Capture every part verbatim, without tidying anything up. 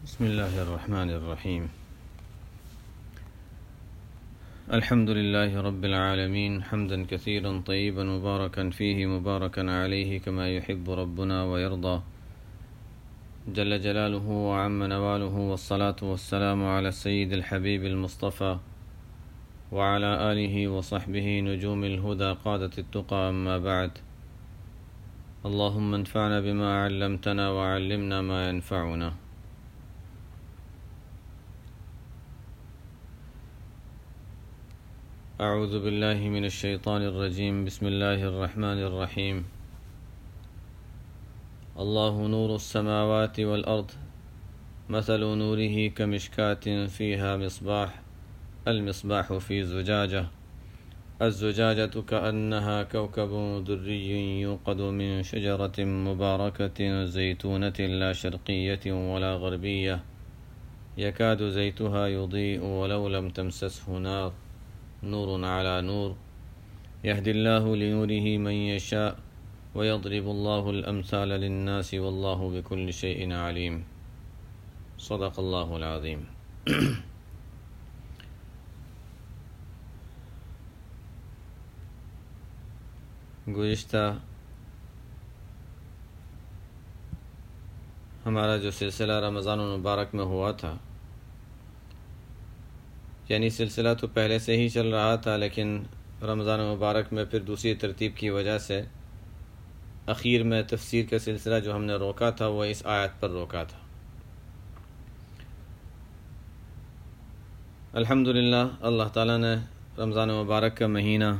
بسم الله الرحمن الرحيم. الحمد لله رب العالمين حمدا كثيرا طيبا مباركا فيه مباركا عليه كما يحب ربنا ويرضى جل جلاله وعم نواله، والصلاة والسلام على السيد الحبيب المصطفى وعلى آله وصحبه نجوم الهدى قادة التقى. أما بعد، اللهم انفعنا بما علمتنا وعلمنا ما ينفعنا. أعوذ بالله من الشيطان الرجيم. بسم الله الرحمن الرحيم. الله نور السماوات والأرض مثل نوره كمشكاة فيها مصباح المصباح في زجاجة الزجاجة كأنها كوكب دري يوقد من شجرة مباركة زيتونة لا شرقية ولا غربية يكاد زيتها يضيء ولو لم تمسسه نار نور على نور يهدي الله لنوره من يشاء ويضرب الله الأمثال للناس والله بكل شيء عليم. صدق الله العظيم. گزشتہ ہمارا جو سلسلہ رمضان المبارک میں ہوا تھا، یعنی سلسلہ تو پہلے سے ہی چل رہا تھا، لیکن رمضان مبارک میں پھر دوسری ترتیب کی وجہ سے اخیر میں تفسیر کا سلسلہ جو ہم نے روکا تھا وہ اس آیت پر روکا تھا. الحمدللہ اللہ تعالیٰ نے رمضان مبارک کا مہینہ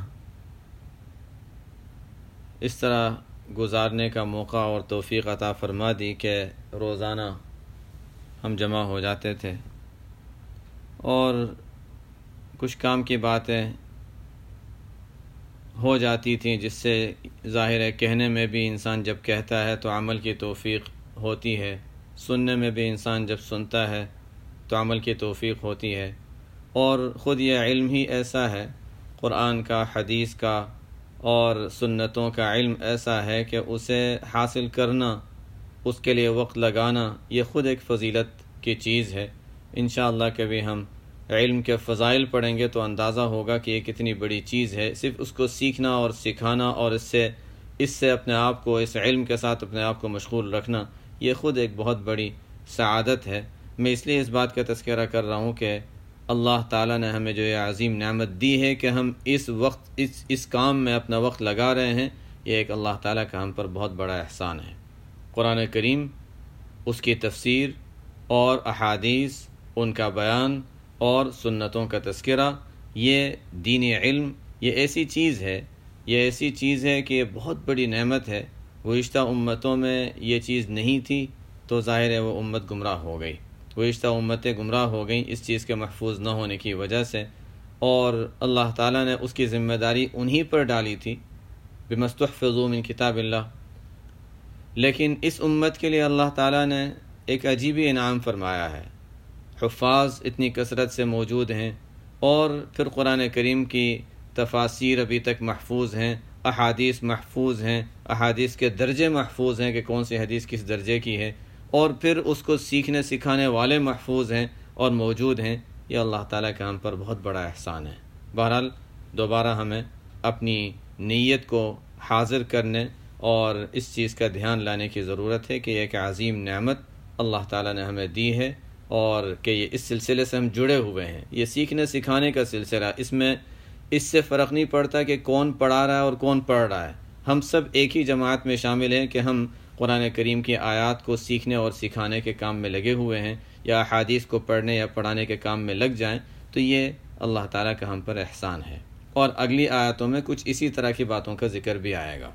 اس طرح گزارنے کا موقع اور توفیق عطا فرما دی کہ روزانہ ہم جمع ہو جاتے تھے اور کچھ کام کی باتیں ہو جاتی تھیں جس سے ظاہر ہے کہنے میں بھی انسان جب کہتا ہے تو عمل کی توفیق ہوتی ہے، سننے میں بھی انسان جب سنتا ہے تو عمل کی توفیق ہوتی ہے. اور خود یہ علم ہی ایسا ہے، قرآن کا، حدیث کا اور سنتوں کا علم ایسا ہے کہ اسے حاصل کرنا، اس کے لیے وقت لگانا، یہ خود ایک فضیلت کی چیز ہے. انشاءاللہ کبھی ہم علم کے فضائل پڑھیں گے تو اندازہ ہوگا کہ یہ کتنی بڑی چیز ہے. صرف اس کو سیکھنا اور سکھانا اور اس سے اس سے اپنے آپ کو، اس علم کے ساتھ اپنے آپ کو مشغول رکھنا، یہ خود ایک بہت بڑی سعادت ہے. میں اس لیے اس بات کا تذکرہ کر رہا ہوں کہ اللہ تعالیٰ نے ہمیں جو یہ عظیم نعمت دی ہے کہ ہم اس وقت اس اس کام میں اپنا وقت لگا رہے ہیں، یہ ایک اللہ تعالیٰ کا ہم پر بہت بڑا احسان ہے. قرآن کریم، اس کی تفسیر اور احادیث، ان کا بیان اور سنتوں کا تذکرہ، یہ دینی علم، یہ ایسی چیز ہے یہ ایسی چیز ہے کہ یہ بہت بڑی نعمت ہے. گزشتہ امتوں میں یہ چیز نہیں تھی تو ظاہر ہے وہ امت گمراہ ہو گئی، گزشتہ امتیں گمراہ ہو گئیں اس چیز کے محفوظ نہ ہونے کی وجہ سے، اور اللہ تعالیٰ نے اس کی ذمہ داری انہی پر ڈالی تھی، بما استحفظوا من کتاب اللہ. لیکن اس امت کے لیے اللہ تعالیٰ نے ایک عجیب انعام فرمایا ہے. حفاظ اتنی کثرت سے موجود ہیں اور پھر قرآن کریم کی تفاسیر ابھی تک محفوظ ہیں، احادیث محفوظ ہیں، احادیث کے درجے محفوظ ہیں کہ کون سی حدیث کس درجے کی ہے، اور پھر اس کو سیکھنے سکھانے والے محفوظ ہیں اور موجود ہیں. یہ اللہ تعالیٰ کا ہم پر بہت بڑا احسان ہے. بہرحال دوبارہ ہمیں اپنی نیت کو حاضر کرنے اور اس چیز کا دھیان لانے کی ضرورت ہے کہ یہ ایک عظیم نعمت اللہ تعالیٰ نے ہمیں دی ہے اور کہ یہ اس سلسلے سے ہم جڑے ہوئے ہیں. یہ سیکھنے سکھانے کا سلسلہ، اس میں اس سے فرق نہیں پڑتا کہ کون پڑھا رہا ہے اور کون پڑھ رہا ہے. ہم سب ایک ہی جماعت میں شامل ہیں کہ ہم قرآن کریم کی آیات کو سیکھنے اور سکھانے کے کام میں لگے ہوئے ہیں، یا احادیث کو پڑھنے یا پڑھانے کے کام میں لگ جائیں، تو یہ اللہ تعالیٰ کا ہم پر احسان ہے. اور اگلی آیاتوں میں کچھ اسی طرح کی باتوں کا ذکر بھی آئے گا.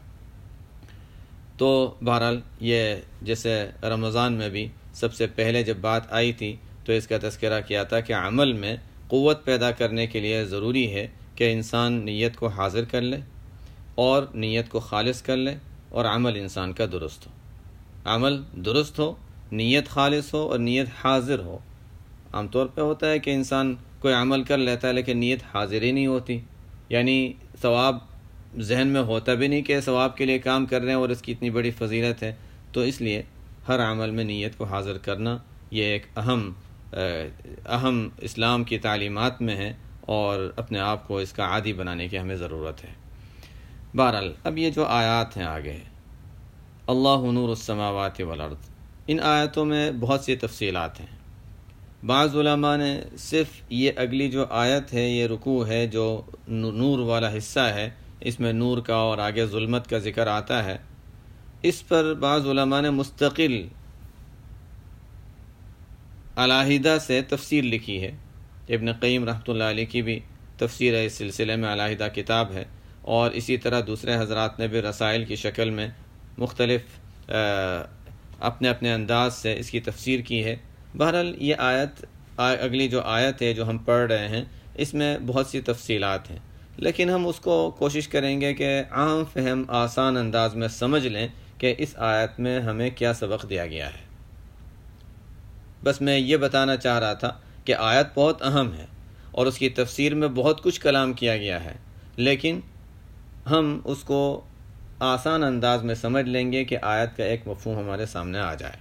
تو بہرحال یہ جیسے رمضان میں بھی سب سے پہلے جب بات آئی تھی تو اس کا تذکرہ کیا تھا کہ عمل میں قوت پیدا کرنے کے لیے ضروری ہے کہ انسان نیت کو حاضر کر لے اور نیت کو خالص کر لے اور عمل انسان کا درست ہو. عمل درست ہو، نیت خالص ہو اور نیت حاضر ہو. عام طور پہ ہوتا ہے کہ انسان کوئی عمل کر لیتا ہے لیکن نیت حاضر ہی نہیں ہوتی، یعنی ثواب ذہن میں ہوتا بھی نہیں کہ ثواب کے لیے کام کر رہے ہیں اور اس کی اتنی بڑی فضیلت ہے. تو اس لیے ہر عمل میں نیت کو حاضر کرنا یہ ایک اہم اہم اسلام کی تعلیمات میں ہے اور اپنے آپ کو اس کا عادی بنانے کی ہمیں ضرورت ہے۔ بہرحال اب یہ جو آیات ہیں آگے، اللہ نور السماوات والارض، ان آیاتوں میں بہت سی تفصیلات ہیں۔ بعض علماء نے صرف یہ اگلی جو آیت ہے، یہ رکوع ہے جو نور والا حصہ ہے، اس میں نور کا اور آگے ظلمت کا ذکر آتا ہے، اس پر بعض علماء نے مستقل علیحدہ سے تفسیر لکھی ہے۔ ابن قیم رحمۃ اللہ علیہ کی بھی تفسیر ہے، اس سلسلے میں علیحدہ کتاب ہے، اور اسی طرح دوسرے حضرات نے بھی رسائل کی شکل میں مختلف اپنے اپنے انداز سے اس کی تفسیر کی ہے۔ بہرحال یہ آیت، اگلی جو آیت ہے جو ہم پڑھ رہے ہیں، اس میں بہت سی تفصیلات ہیں، لیکن ہم اس کو کوشش کریں گے کہ عام فہم آسان انداز میں سمجھ لیں کہ اس آیت میں ہمیں کیا سبق دیا گیا ہے۔ بس میں یہ بتانا چاہ رہا تھا کہ آیت بہت اہم ہے اور اس کی تفسیر میں بہت کچھ کلام کیا گیا ہے، لیکن ہم اس کو آسان انداز میں سمجھ لیں گے کہ آیت کا ایک مفہوم ہمارے سامنے آ جائے۔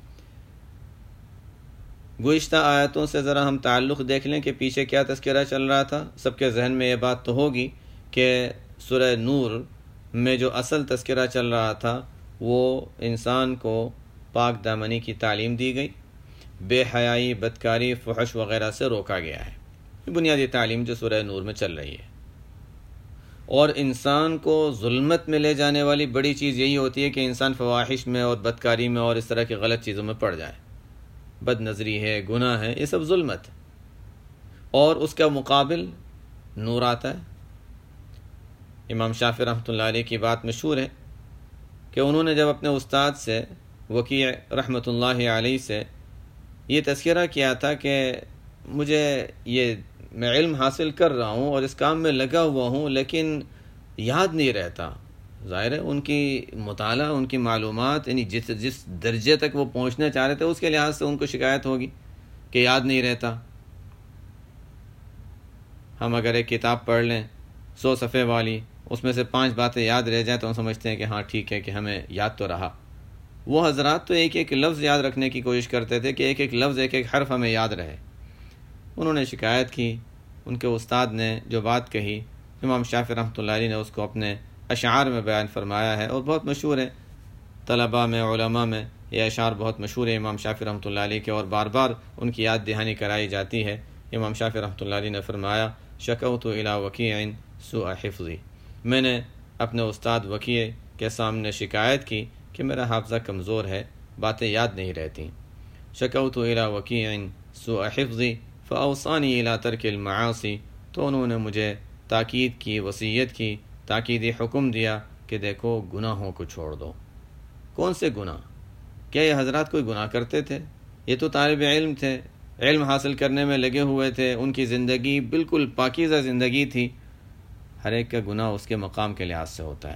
گزشتہ آیتوں سے ذرا ہم تعلق دیکھ لیں کہ پیچھے کیا تذکرہ چل رہا تھا۔ سب کے ذہن میں یہ بات تو ہوگی کہ سورہ نور میں جو اصل تذکرہ چل رہا تھا وہ انسان کو پاک دامنی کی تعلیم دی گئی، بے حیائی، بدکاری، فحش وغیرہ سے روکا گیا ہے۔ یہ بنیادی تعلیم جو سورہ نور میں چل رہی ہے، اور انسان کو ظلمت میں لے جانے والی بڑی چیز یہی ہوتی ہے کہ انسان فواحش میں اور بدکاری میں اور اس طرح کی غلط چیزوں میں پڑ جائے۔ بد نظری ہے، گناہ ہے، یہ سب ظلمت، اور اس کا مقابل نور آتا ہے۔ امام شافعی رحمۃ اللہ علیہ کی بات مشہور ہے کہ انہوں نے جب اپنے استاد سے وکیع رحمۃ اللہ علیہ سے یہ تذکرہ کیا تھا کہ مجھے یہ میں علم حاصل کر رہا ہوں اور اس کام میں لگا ہوا ہوں، لیکن یاد نہیں رہتا۔ ظاہر ہے ان کی مطالعہ، ان کی معلومات، یعنی جس جس درجے تک وہ پہنچنا چاہ رہے تھے اس کے لحاظ سے ان کو شکایت ہوگی کہ یاد نہیں رہتا۔ ہم اگر ایک کتاب پڑھ لیں سو صفحے والی، اس میں سے پانچ باتیں یاد رہ جائیں تو ہم سمجھتے ہیں کہ ہاں ٹھیک ہے کہ ہمیں یاد تو رہا۔ وہ حضرات تو ایک ایک لفظ یاد رکھنے کی کوشش کرتے تھے کہ ایک ایک لفظ، ایک ایک حرف ہمیں یاد رہے۔ انہوں نے شکایت کی، ان کے استاد نے جو بات کہی، امام شافعی رحمۃ اللہ علیہ نے اس کو اپنے اشعار میں بیان فرمایا ہے، اور بہت مشہور ہے طلباء میں، علماء میں یہ اشعار بہت مشہور ہے امام شافعی رحمۃ اللہ علیہ کے، اور بار بار ان کی یاد دہانی کرائی جاتی ہے۔ امام شافعی رحمۃ اللہ علیہ نے فرمایا، شکوت الی وکیع سوء حفظی، میں نے اپنے استاد وکیع کے سامنے شکایت کی کہ میرا حافظہ کمزور ہے، باتیں یاد نہیں رہتی۔ شکوت الی وکیع سوء حفظی فاوصانی الی ترک المعاصی، تو انہوں نے مجھے تاکید کی، وصیت کی، تاکیدی حکم دیا کہ دیکھو گناہوں کو چھوڑ دو۔ کون سے گناہ؟ کیا یہ حضرات کوئی گناہ کرتے تھے؟ یہ تو طالب علم تھے، علم حاصل کرنے میں لگے ہوئے تھے، ان کی زندگی بالکل پاکیزہ زندگی تھی۔ ہر ایک کا گناہ اس کے مقام کے لحاظ سے ہوتا ہے۔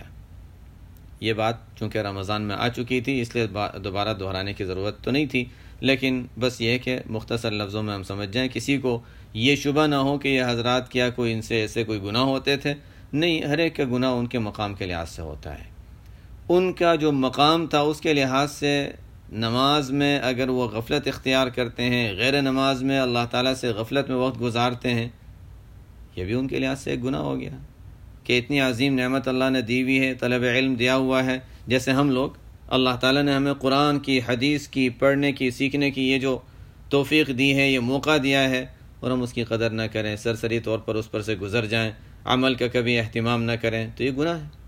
یہ بات چونکہ رمضان میں آ چکی تھی اس لیے دوبارہ دہرانے کی ضرورت تو نہیں تھی، لیکن بس یہ کہ مختصر لفظوں میں ہم سمجھ جائیں، کسی کو یہ شبہ نہ ہو کہ یہ حضرات کیا کوئی ان سے ایسے کوئی گناہ ہوتے تھے۔ نہیں، ہر ایک کا گناہ ان کے مقام کے لحاظ سے ہوتا ہے۔ ان کا جو مقام تھا اس کے لحاظ سے نماز میں اگر وہ غفلت اختیار کرتے ہیں، غیر نماز میں اللہ تعالیٰ سے غفلت میں وقت گزارتے ہیں، یہ بھی ان کے لحاظ سے ایک گناہ ہو گیا کہ اتنی عظیم نعمت اللہ نے دی ہوئی ہے، طلب علم دیا ہوا ہے، جیسے ہم لوگ، اللہ تعالیٰ نے ہمیں قرآن کی، حدیث کی، پڑھنے کی، سیکھنے کی یہ جو توفیق دی ہے، یہ موقع دیا ہے، اور ہم اس کی قدر نہ کریں، سرسری طور پر اس پر سے گزر جائیں، عمل کا کبھی اہتمام نہ کریں، تو یہ گناہ ہے۔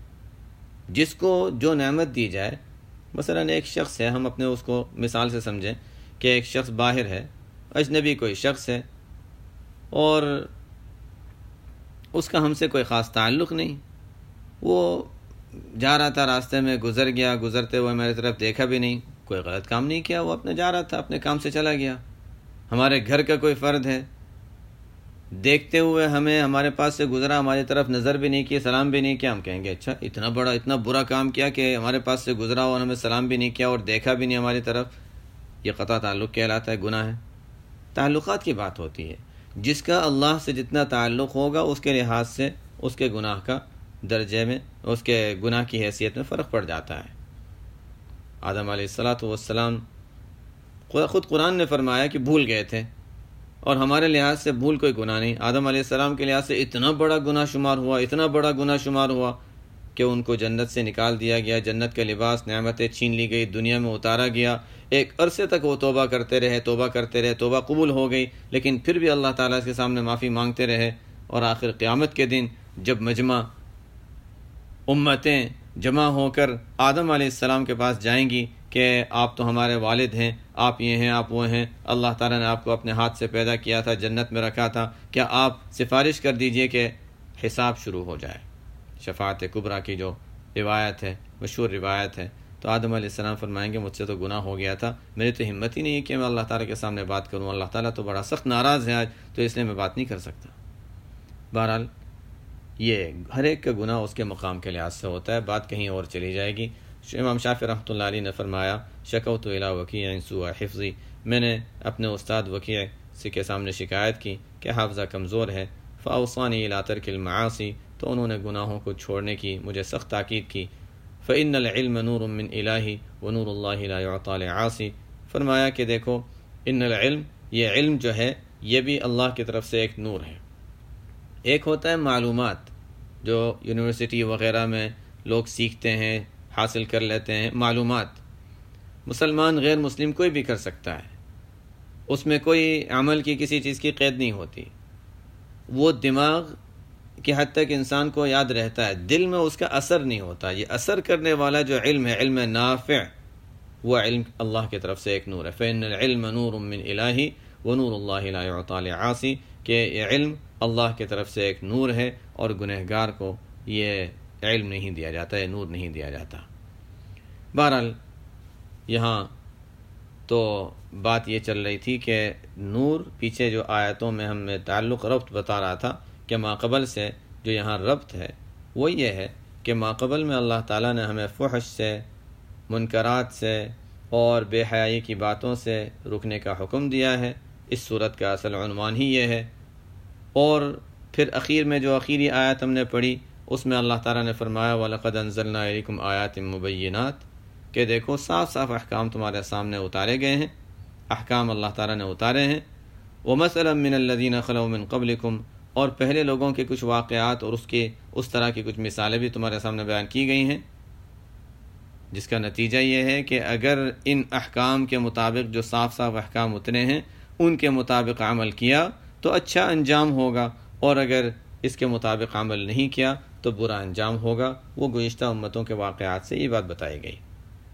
جس کو جو نعمت دی جائے، مثلا ایک شخص ہے، ہم اپنے اس کو مثال سے سمجھیں کہ ایک شخص باہر ہے، اجنبی کوئی شخص ہے، اور اس کا ہم سے کوئی خاص تعلق نہیں، وہ جا رہا تھا راستے میں، گزر گیا، گزرتے ہوئے میری طرف دیکھا بھی نہیں، کوئی غلط کام نہیں کیا، وہ اپنے جا رہا تھا، اپنے کام سے چلا گیا۔ ہمارے گھر کا کوئی فرد ہے، دیکھتے ہوئے ہمیں ہمارے پاس سے گزرا، ہماری طرف نظر بھی نہیں کی، سلام بھی نہیں کیا، ہم کہیں گے اچھا اتنا بڑا اتنا برا کام کیا کہ ہمارے پاس سے گزرا اور ہمیں سلام بھی نہیں کیا اور دیکھا بھی نہیں ہماری طرف، یہ قطع تعلق کہلاتا ہے، گناہ ہے۔ تعلقات کی بات ہوتی ہے، جس کا اللہ سے جتنا تعلق ہوگا اس کے لحاظ سے اس کے گناہ کا درجے میں، اس کے گناہ کی حیثیت میں فرق پڑ جاتا ہے۔ آدم علیہ الصلاۃ والسلام خود قرآن نے فرمایا کہ بھول گئے تھے، اور ہمارے لحاظ سے بھول کوئی گناہ نہیں، آدم علیہ السلام کے لحاظ سے اتنا بڑا گناہ شمار ہوا، اتنا بڑا گناہ شمار ہوا کہ ان کو جنت سے نکال دیا گیا، جنت کا لباس نعمتیں چھین لی گئی، دنیا میں اتارا گیا۔ ایک عرصے تک وہ توبہ کرتے رہے توبہ کرتے رہے توبہ قبول ہو گئی، لیکن پھر بھی اللہ تعالیٰ کے سامنے معافی مانگتے رہے، اور آخر قیامت کے دن جب مجمع امتیں جمع ہو کر آدم علیہ السلام کے پاس جائیں گی کہ آپ تو ہمارے والد ہیں، آپ یہ ہیں، آپ وہ ہیں، اللہ تعالیٰ نے آپ کو اپنے ہاتھ سے پیدا کیا تھا، جنت میں رکھا تھا، کیا آپ سفارش کر دیجئے کہ حساب شروع ہو جائے۔ شفاعت کبریٰ کی جو روایت ہے، مشہور روایت ہے، تو آدم علیہ السلام فرمائیں گے مجھ سے تو گناہ ہو گیا تھا، میری تو ہمت ہی نہیں ہے کہ میں اللہ تعالیٰ کے سامنے بات کروں، اللہ تعالیٰ تو بڑا سخت ناراض ہے آج، تو اس لیے میں بات نہیں کر سکتا۔ بہرحال یہ ہر ایک کا گناہ اس کے مقام کے لحاظ سے ہوتا ہے، بات کہیں اور چلی جائے گی۔ امام شافعی رحمۃ اللہ علیہ نے فرمایا شکوت الی وکیع سوء حفظی، میں نے اپنے استاد وکیع سے کے سامنے شکایت کی کہ حافظہ کمزور ہے، فاوصانی الی ترک المعاصی، تو انہوں نے گناہوں کو چھوڑنے کی مجھے سخت تاکید کی۔ فإن العلم نور من الہ ونور اللہ لا یعطی لعاصی، فرمایا کہ دیکھو ان العلم، یہ علم جو ہے یہ بھی اللہ کی طرف سے ایک نور ہے۔ ایک ہوتا ہے معلومات جو یونیورسٹی وغیرہ میں لوگ سیکھتے ہیں، حاصل کر لیتے ہیں، معلومات مسلمان غیر مسلم کوئی بھی کر سکتا ہے، اس میں کوئی عمل کی کسی چیز کی قید نہیں ہوتی، وہ دماغ کی حد تک انسان کو یاد رہتا ہے، دل میں اس کا اثر نہیں ہوتا۔ یہ اثر کرنے والا جو علم ہے، علم نافع، وہ علم اللہ کی طرف سے ایک نور ہے۔ فإن العلم نور من الہ ونور اللہ لا یعطی لعاصی، کہ یہ علم اللہ کی طرف سے ایک نور ہے اور گنہگار کو یہ علم نہیں دیا جاتا، یہ نور نہیں دیا جاتا۔ بہرحال یہاں تو بات یہ چل رہی تھی کہ نور، پیچھے جو آیتوں میں ہم نے تعلق ربط بتا رہا تھا کہ ماقبل سے جو یہاں ربط ہے وہ یہ ہے کہ ماقبل میں اللہ تعالیٰ نے ہمیں فحش سے، منکرات سے اور بے حیائی کی باتوں سے رکنے کا حکم دیا ہے۔ اس صورت کا اصل عنوان ہی یہ ہے، اور پھر اخیر میں جو اخیری آیت ہم نے پڑھی اس میں اللہ تعالیٰ نے فرمایا وَلَقَدْ أَنزَلْنَا إِلَيْكُمْ آيَاتٍ مُبَيِّنَاتٍ، کہ دیکھو صاف صاف احکام تمہارے سامنے اتارے گئے ہیں، احکام اللہ تعالیٰ نے اتارے ہیں۔ وَمَثَلًا مِّنَ الَّذِينَ خَلَوْا مِن قَبْلِكُمْ، اور پہلے لوگوں کے کچھ واقعات اور اس کے اس طرح کی کچھ مثالیں بھی تمہارے سامنے بیان کی گئی ہیں، جس کا نتیجہ یہ ہے کہ اگر ان احکام کے مطابق جو صاف صاف احکام اترے ہیں ان کے مطابق عمل کیا تو اچھا انجام ہوگا، اور اگر اس کے مطابق عمل نہیں کیا تو برا انجام ہوگا۔ وہ گزشتہ امتوں کے واقعات سے یہ بات بتائی گئی۔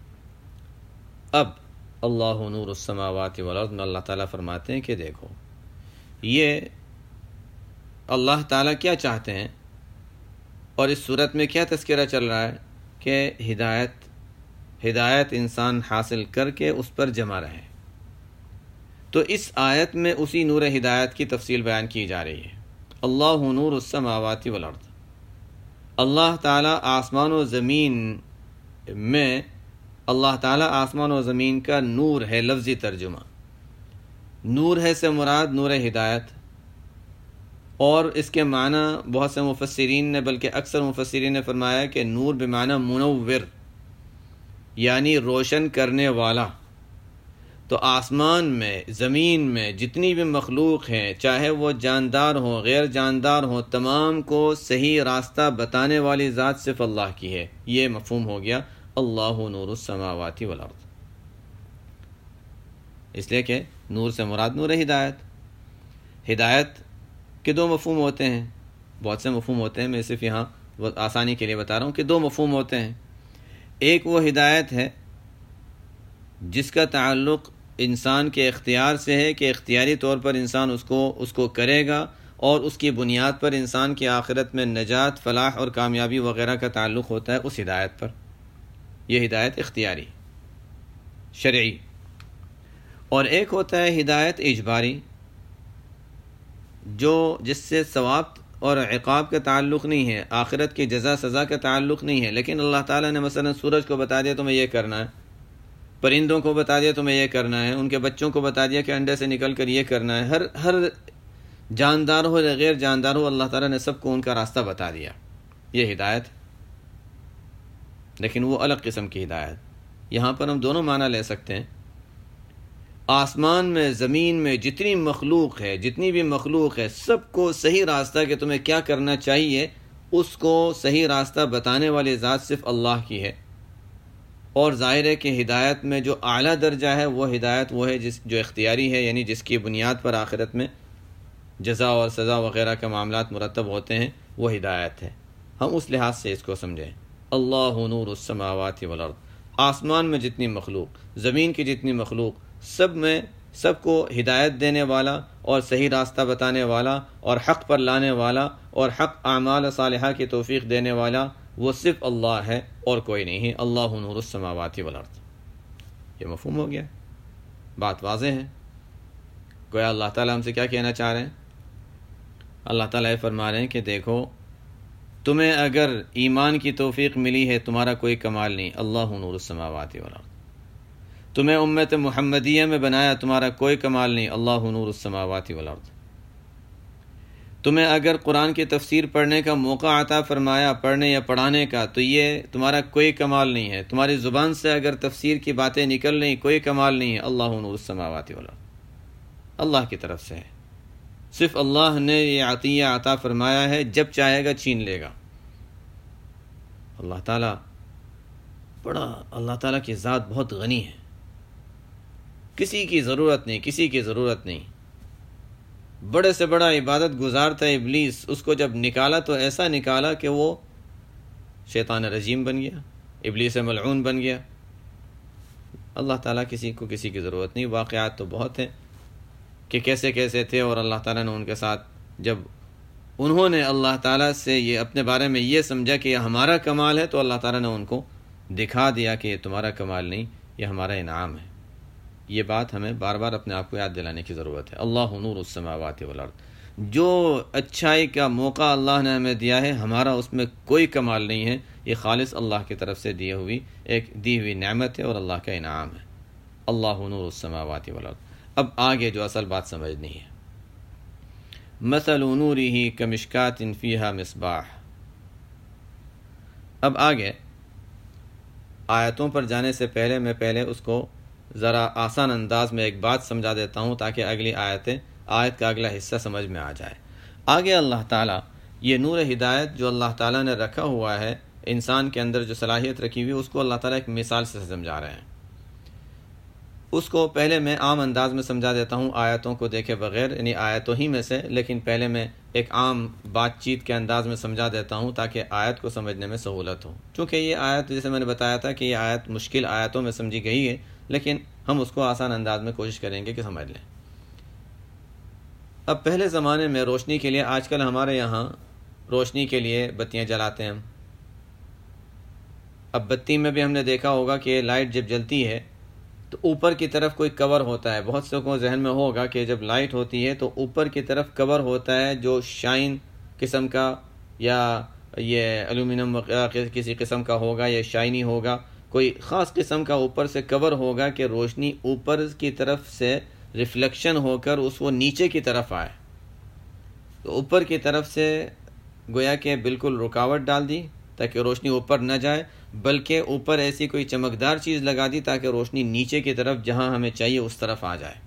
اب اللہ نور السماوات والارض میں اللہ تعالیٰ فرماتے ہیں کہ دیکھو یہ اللہ تعالیٰ کیا چاہتے ہیں، اور اس صورت میں کیا تذکرہ چل رہا ہے کہ ہدایت ہدایت انسان حاصل کر کے اس پر جمع رہے۔ تو اس آیت میں اسی نور ہدایت کی تفصیل بیان کی جا رہی ہے۔ اللہ نور السماوات والارض، اللہ تعالیٰ آسمان و زمین میں، اللہ تعالیٰ آسمان و زمین کا نور ہے۔ لفظی ترجمہ نور ہے سے مراد نور ہدایت، اور اس کے معنی بہت سے مفسرین نے، بلکہ اکثر مفسرین نے فرمایا کہ نور بمعنی منور، یعنی روشن کرنے والا۔ تو آسمان میں، زمین میں جتنی بھی مخلوق ہیں، چاہے وہ جاندار ہوں غیر جاندار ہوں، تمام کو صحیح راستہ بتانے والی ذات صرف اللہ کی ہے۔ یہ مفہوم ہو گیا اللہ نور السماوات والارض، اس لیے کہ نور سے مراد نور ہدایت۔ ہدایت کے دو مفہوم ہوتے ہیں، بہت سے مفہوم ہوتے ہیں، میں صرف یہاں آسانی کے لیے بتا رہا ہوں کہ دو مفہوم ہوتے ہیں۔ ایک وہ ہدایت ہے جس کا تعلق انسان کے اختیار سے ہے کہ اختیاری طور پر انسان اس کو اس کو کرے گا، اور اس کی بنیاد پر انسان کی آخرت میں نجات، فلاح اور کامیابی وغیرہ کا تعلق ہوتا ہے اس ہدایت پر۔ یہ ہدایت اختیاری، شرعی۔ اور ایک ہوتا ہے ہدایت اجباری، جو جس سے ثواب اور عقاب کا تعلق نہیں ہے، آخرت کی جزا سزا کا تعلق نہیں ہے، لیکن اللہ تعالیٰ نے مثلا سورج کو بتا دیا تمہیں یہ کرنا ہے، پرندوں کو بتا دیا تمہیں یہ کرنا ہے، ان کے بچوں کو بتا دیا کہ انڈے سے نکل کر یہ کرنا ہے، ہر ہر جاندار ہو یا غیر جاندار ہو، اللہ تعالیٰ نے سب کو ان کا راستہ بتا دیا۔ یہ ہدایت، لیکن وہ الگ قسم کی ہدایت۔ یہاں پر ہم دونوں معنی لے سکتے ہیں۔ آسمان میں زمین میں جتنی مخلوق ہے جتنی بھی مخلوق ہے سب کو صحیح راستہ کہ تمہیں کیا کرنا چاہیے اس کو صحیح راستہ بتانے والی ذات صرف اللہ کی ہے. اور ظاہر ہے کہ ہدایت میں جو اعلیٰ درجہ ہے وہ ہدایت وہ ہے جس جو اختیاری ہے، یعنی جس کی بنیاد پر آخرت میں جزا اور سزا وغیرہ کے معاملات مرتب ہوتے ہیں، وہ ہدایت ہے. ہم اس لحاظ سے اس کو سمجھیں. اللہ نور السماوات والارض، آسمان میں جتنی مخلوق، زمین کی جتنی مخلوق، سب میں سب کو ہدایت دینے والا اور صحیح راستہ بتانے والا اور حق پر لانے والا اور حق اعمال صالحہ کی توفیق دینے والا وہ صرف اللہ ہے اور کوئی نہیں ہے. اللہ نور السماوات والارض. یہ مفہوم ہو گیا، بات واضح ہے. گویا اللہ تعالیٰ ہم سے کیا کہنا چاہ رہے ہیں؟ اللہ تعالیٰ یہ فرما رہے ہیں کہ دیکھو تمہیں اگر ایمان کی توفیق ملی ہے تمہارا کوئی کمال نہیں، اللہ نور السماوات والارض. تمہیں امت محمدیہ میں بنایا تمہارا کوئی کمال نہیں، اللہ نور السماوات والارض. تمہیں اگر قرآن کی تفسیر پڑھنے کا موقع عطا فرمایا، پڑھنے یا پڑھانے کا، تو یہ تمہارا کوئی کمال نہیں ہے. تمہاری زبان سے اگر تفسیر کی باتیں نکل رہی کوئی کمال نہیں ہے، اللہ نور السماوات والارض. اللہ کی طرف سے ہے، صرف اللہ نے یہ عطیہ عطا فرمایا ہے، جب چاہے گا چھین لے گا. اللہ تعالیٰ بڑا اللہ تعالیٰ کی ذات بہت غنی ہے، کسی کی ضرورت نہیں، کسی کی ضرورت نہیں. بڑے سے بڑا عبادت گزار تھا ابلیس، اس کو جب نکالا تو ایسا نکالا کہ وہ شیطان رجیم بن گیا، ابلیس ملعون بن گیا. اللہ تعالیٰ کسی کو کسی کی ضرورت نہیں. واقعات تو بہت ہیں کہ کیسے کیسے تھے اور اللہ تعالیٰ نے ان کے ساتھ جب انہوں نے اللہ تعالیٰ سے یہ اپنے بارے میں یہ سمجھا کہ یہ ہمارا کمال ہے تو اللہ تعالیٰ نے ان کو دکھا دیا کہ یہ تمہارا کمال نہیں، یہ ہمارا انعام ہے. یہ بات ہمیں بار بار اپنے آپ کو یاد دلانے کی ضرورت ہے. اللہ نور السماوات والارض. جو اچھائی کا موقع اللہ نے ہمیں دیا ہے ہمارا اس میں کوئی کمال نہیں ہے، یہ خالص اللہ کی طرف سے دی ہوئی ایک دی ہوئی نعمت ہے اور اللہ کا انعام ہے. اللہ نور السماوات والارض. اب آگے جو اصل بات سمجھنی ہے، مثل نورہ کمشکات فیہا مصباح. اب آگے آیتوں پر جانے سے پہلے میں پہلے اس کو ذرا آسان انداز میں ایک بات سمجھا دیتا ہوں تاکہ اگلی آیتیں آیت کا اگلا حصہ سمجھ میں آ جائے. آگے اللہ تعالیٰ یہ نور ہدایت جو اللہ تعالیٰ نے رکھا ہوا ہے انسان کے اندر، جو صلاحیت رکھی ہوئی، اس کو اللہ تعالیٰ ایک مثال سے سمجھا رہے ہیں. اس کو پہلے میں عام انداز میں سمجھا دیتا ہوں آیتوں کو دیکھے بغیر، یعنی آیتوں ہی میں سے، لیکن پہلے میں ایک عام بات چیت کے انداز میں سمجھا دیتا ہوں تاکہ آیت کو سمجھنے میں سہولت ہو. چونکہ یہ آیت جیسے میں نے بتایا تھا کہ یہ آیت مشکل آیتوں میں سمجھی گئی ہے، لیکن ہم اس کو آسان انداز میں کوشش کریں گے کہ سمجھ لیں. اب پہلے زمانے میں روشنی کے لیے، آج کل ہمارے یہاں روشنی کے لیے بتیاں جلاتے ہیں ہم. اب بتی میں بھی ہم نے دیکھا ہوگا کہ لائٹ جب جلتی ہے تو اوپر کی طرف کوئی کور ہوتا ہے. بہت سے کو ذہن میں ہوگا کہ جب لائٹ ہوتی ہے تو اوپر کی طرف کور ہوتا ہے جو شائن قسم کا یا یہ ایلومینیم کسی قسم کا ہوگا یا شائنی ہوگا، کوئی خاص قسم کا اوپر سے کور ہوگا کہ روشنی اوپر کی طرف سے ریفلیکشن ہو کر اس وہ نیچے کی طرف آئے. تو اوپر کی طرف سے گویا کہ بالکل رکاوٹ ڈال دی تاکہ روشنی اوپر نہ جائے، بلکہ اوپر ایسی کوئی چمکدار چیز لگا دی تاکہ روشنی نیچے کی طرف جہاں ہمیں چاہیے اس طرف آ جائے.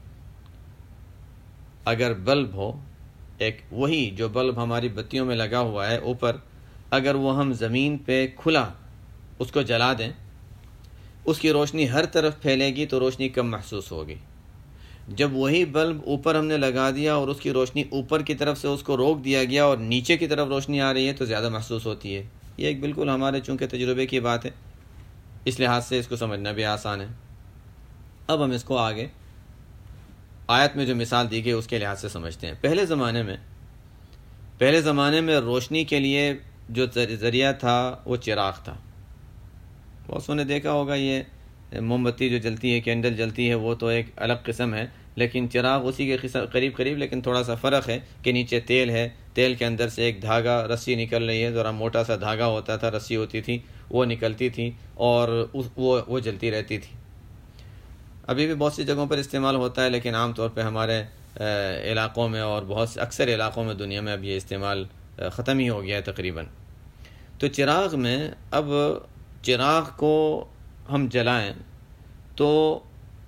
اگر بلب ہو، ایک وہی جو بلب ہماری بتیوں میں لگا ہوا ہے اوپر، اگر وہ ہم زمین پہ کھلا اس کو جلا دیں، اس کی روشنی ہر طرف پھیلے گی تو روشنی کم محسوس ہوگی. جب وہی بلب اوپر ہم نے لگا دیا اور اس کی روشنی اوپر کی طرف سے اس کو روک دیا گیا اور نیچے کی طرف روشنی آ رہی ہے تو زیادہ محسوس ہوتی ہے. یہ ایک بالکل ہمارے چونکہ تجربے کی بات ہے، اس لحاظ سے اس کو سمجھنا بھی آسان ہے. اب ہم اس کو آگے آیت میں جو مثال دی گئی اس کے لحاظ سے سمجھتے ہیں. پہلے زمانے میں پہلے زمانے میں روشنی کے لیے جو ذریعہ تھا وہ چراغ تھا. بہت سو نے دیکھا ہوگا یہ موم بتی جو جلتی ہے، کینڈل جلتی ہے، وہ تو ایک الگ قسم ہے، لیکن چراغ اسی کے قریب قریب، لیکن تھوڑا سا فرق ہے کہ نیچے تیل ہے، تیل کے اندر سے ایک دھاگا رسی نکل رہی ہے، ذرا موٹا سا دھاگا ہوتا تھا، رسی ہوتی تھی، وہ نکلتی تھی اور وہ وہ جلتی رہتی تھی. ابھی بھی بہت سی جگہوں پر استعمال ہوتا ہے، لیکن عام طور پہ ہمارے علاقوں میں اور بہت سے اکثر علاقوں میں دنیا میں اب یہ استعمال ختم ہی ہو گیا ہے تقریباً. تو چراغ میں اب چراغ کو ہم جلائیں تو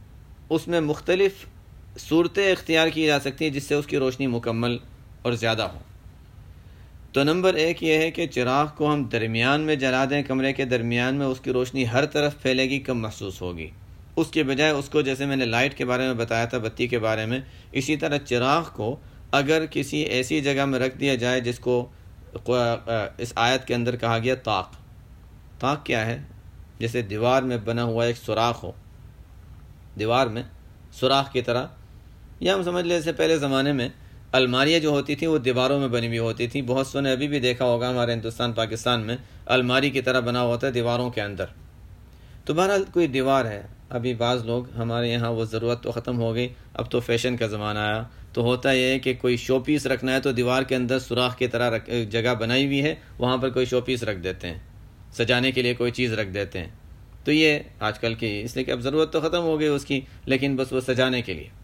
اس میں مختلف صورتیں اختیار کی جا سکتی ہیں جس سے اس کی روشنی مکمل اور زیادہ ہو۔ تو نمبر ایک یہ ہے کہ چراغ کو ہم درمیان میں جلا دیں، کمرے کے درمیان میں، اس کی روشنی ہر طرف پھیلے گی، کم محسوس ہوگی۔ اس کے بجائے اس کو، جیسے میں نے لائٹ کے بارے میں بتایا تھا، بتی کے بارے میں، اسی طرح چراغ کو اگر کسی ایسی جگہ میں رکھ دیا جائے جس کو اس آیت کے اندر کہا گیا طاق۔ طاق کیا ہے؟ جیسے دیوار میں بنا ہوا ایک سوراخ ہو، دیوار میں سوراخ کی طرح، یا ہم سمجھ لیں، سے پہلے زمانے میں الماریاں جو ہوتی تھیں وہ دیواروں میں بنی ہوئی ہوتی تھیں۔ بہت سو نے ابھی بھی دیکھا ہوگا ہمارے ہندوستان پاکستان میں الماری کی طرح بنا ہوتا ہے دیواروں کے اندر۔ تو بہرحال کوئی دیوار ہے، ابھی بعض لوگ ہمارے یہاں وہ ضرورت تو ختم ہو گئی، اب تو فیشن کا زمانہ آیا، تو ہوتا یہ ہے کہ کوئی شو پیس رکھنا ہے تو دیوار کے اندر سوراخ کی طرح رکھ جگہ بنائی ہوئی ہے، وہاں پر کوئی شو پیس رکھ دیتے ہیں، سجانے کے لیے کوئی چیز رکھ دیتے ہیں۔ تو یہ آج کل کی، اس لیے کہ اب ضرورت تو ختم ہو گئی اس کی، لیکن بس وہ سجانے کے لیے،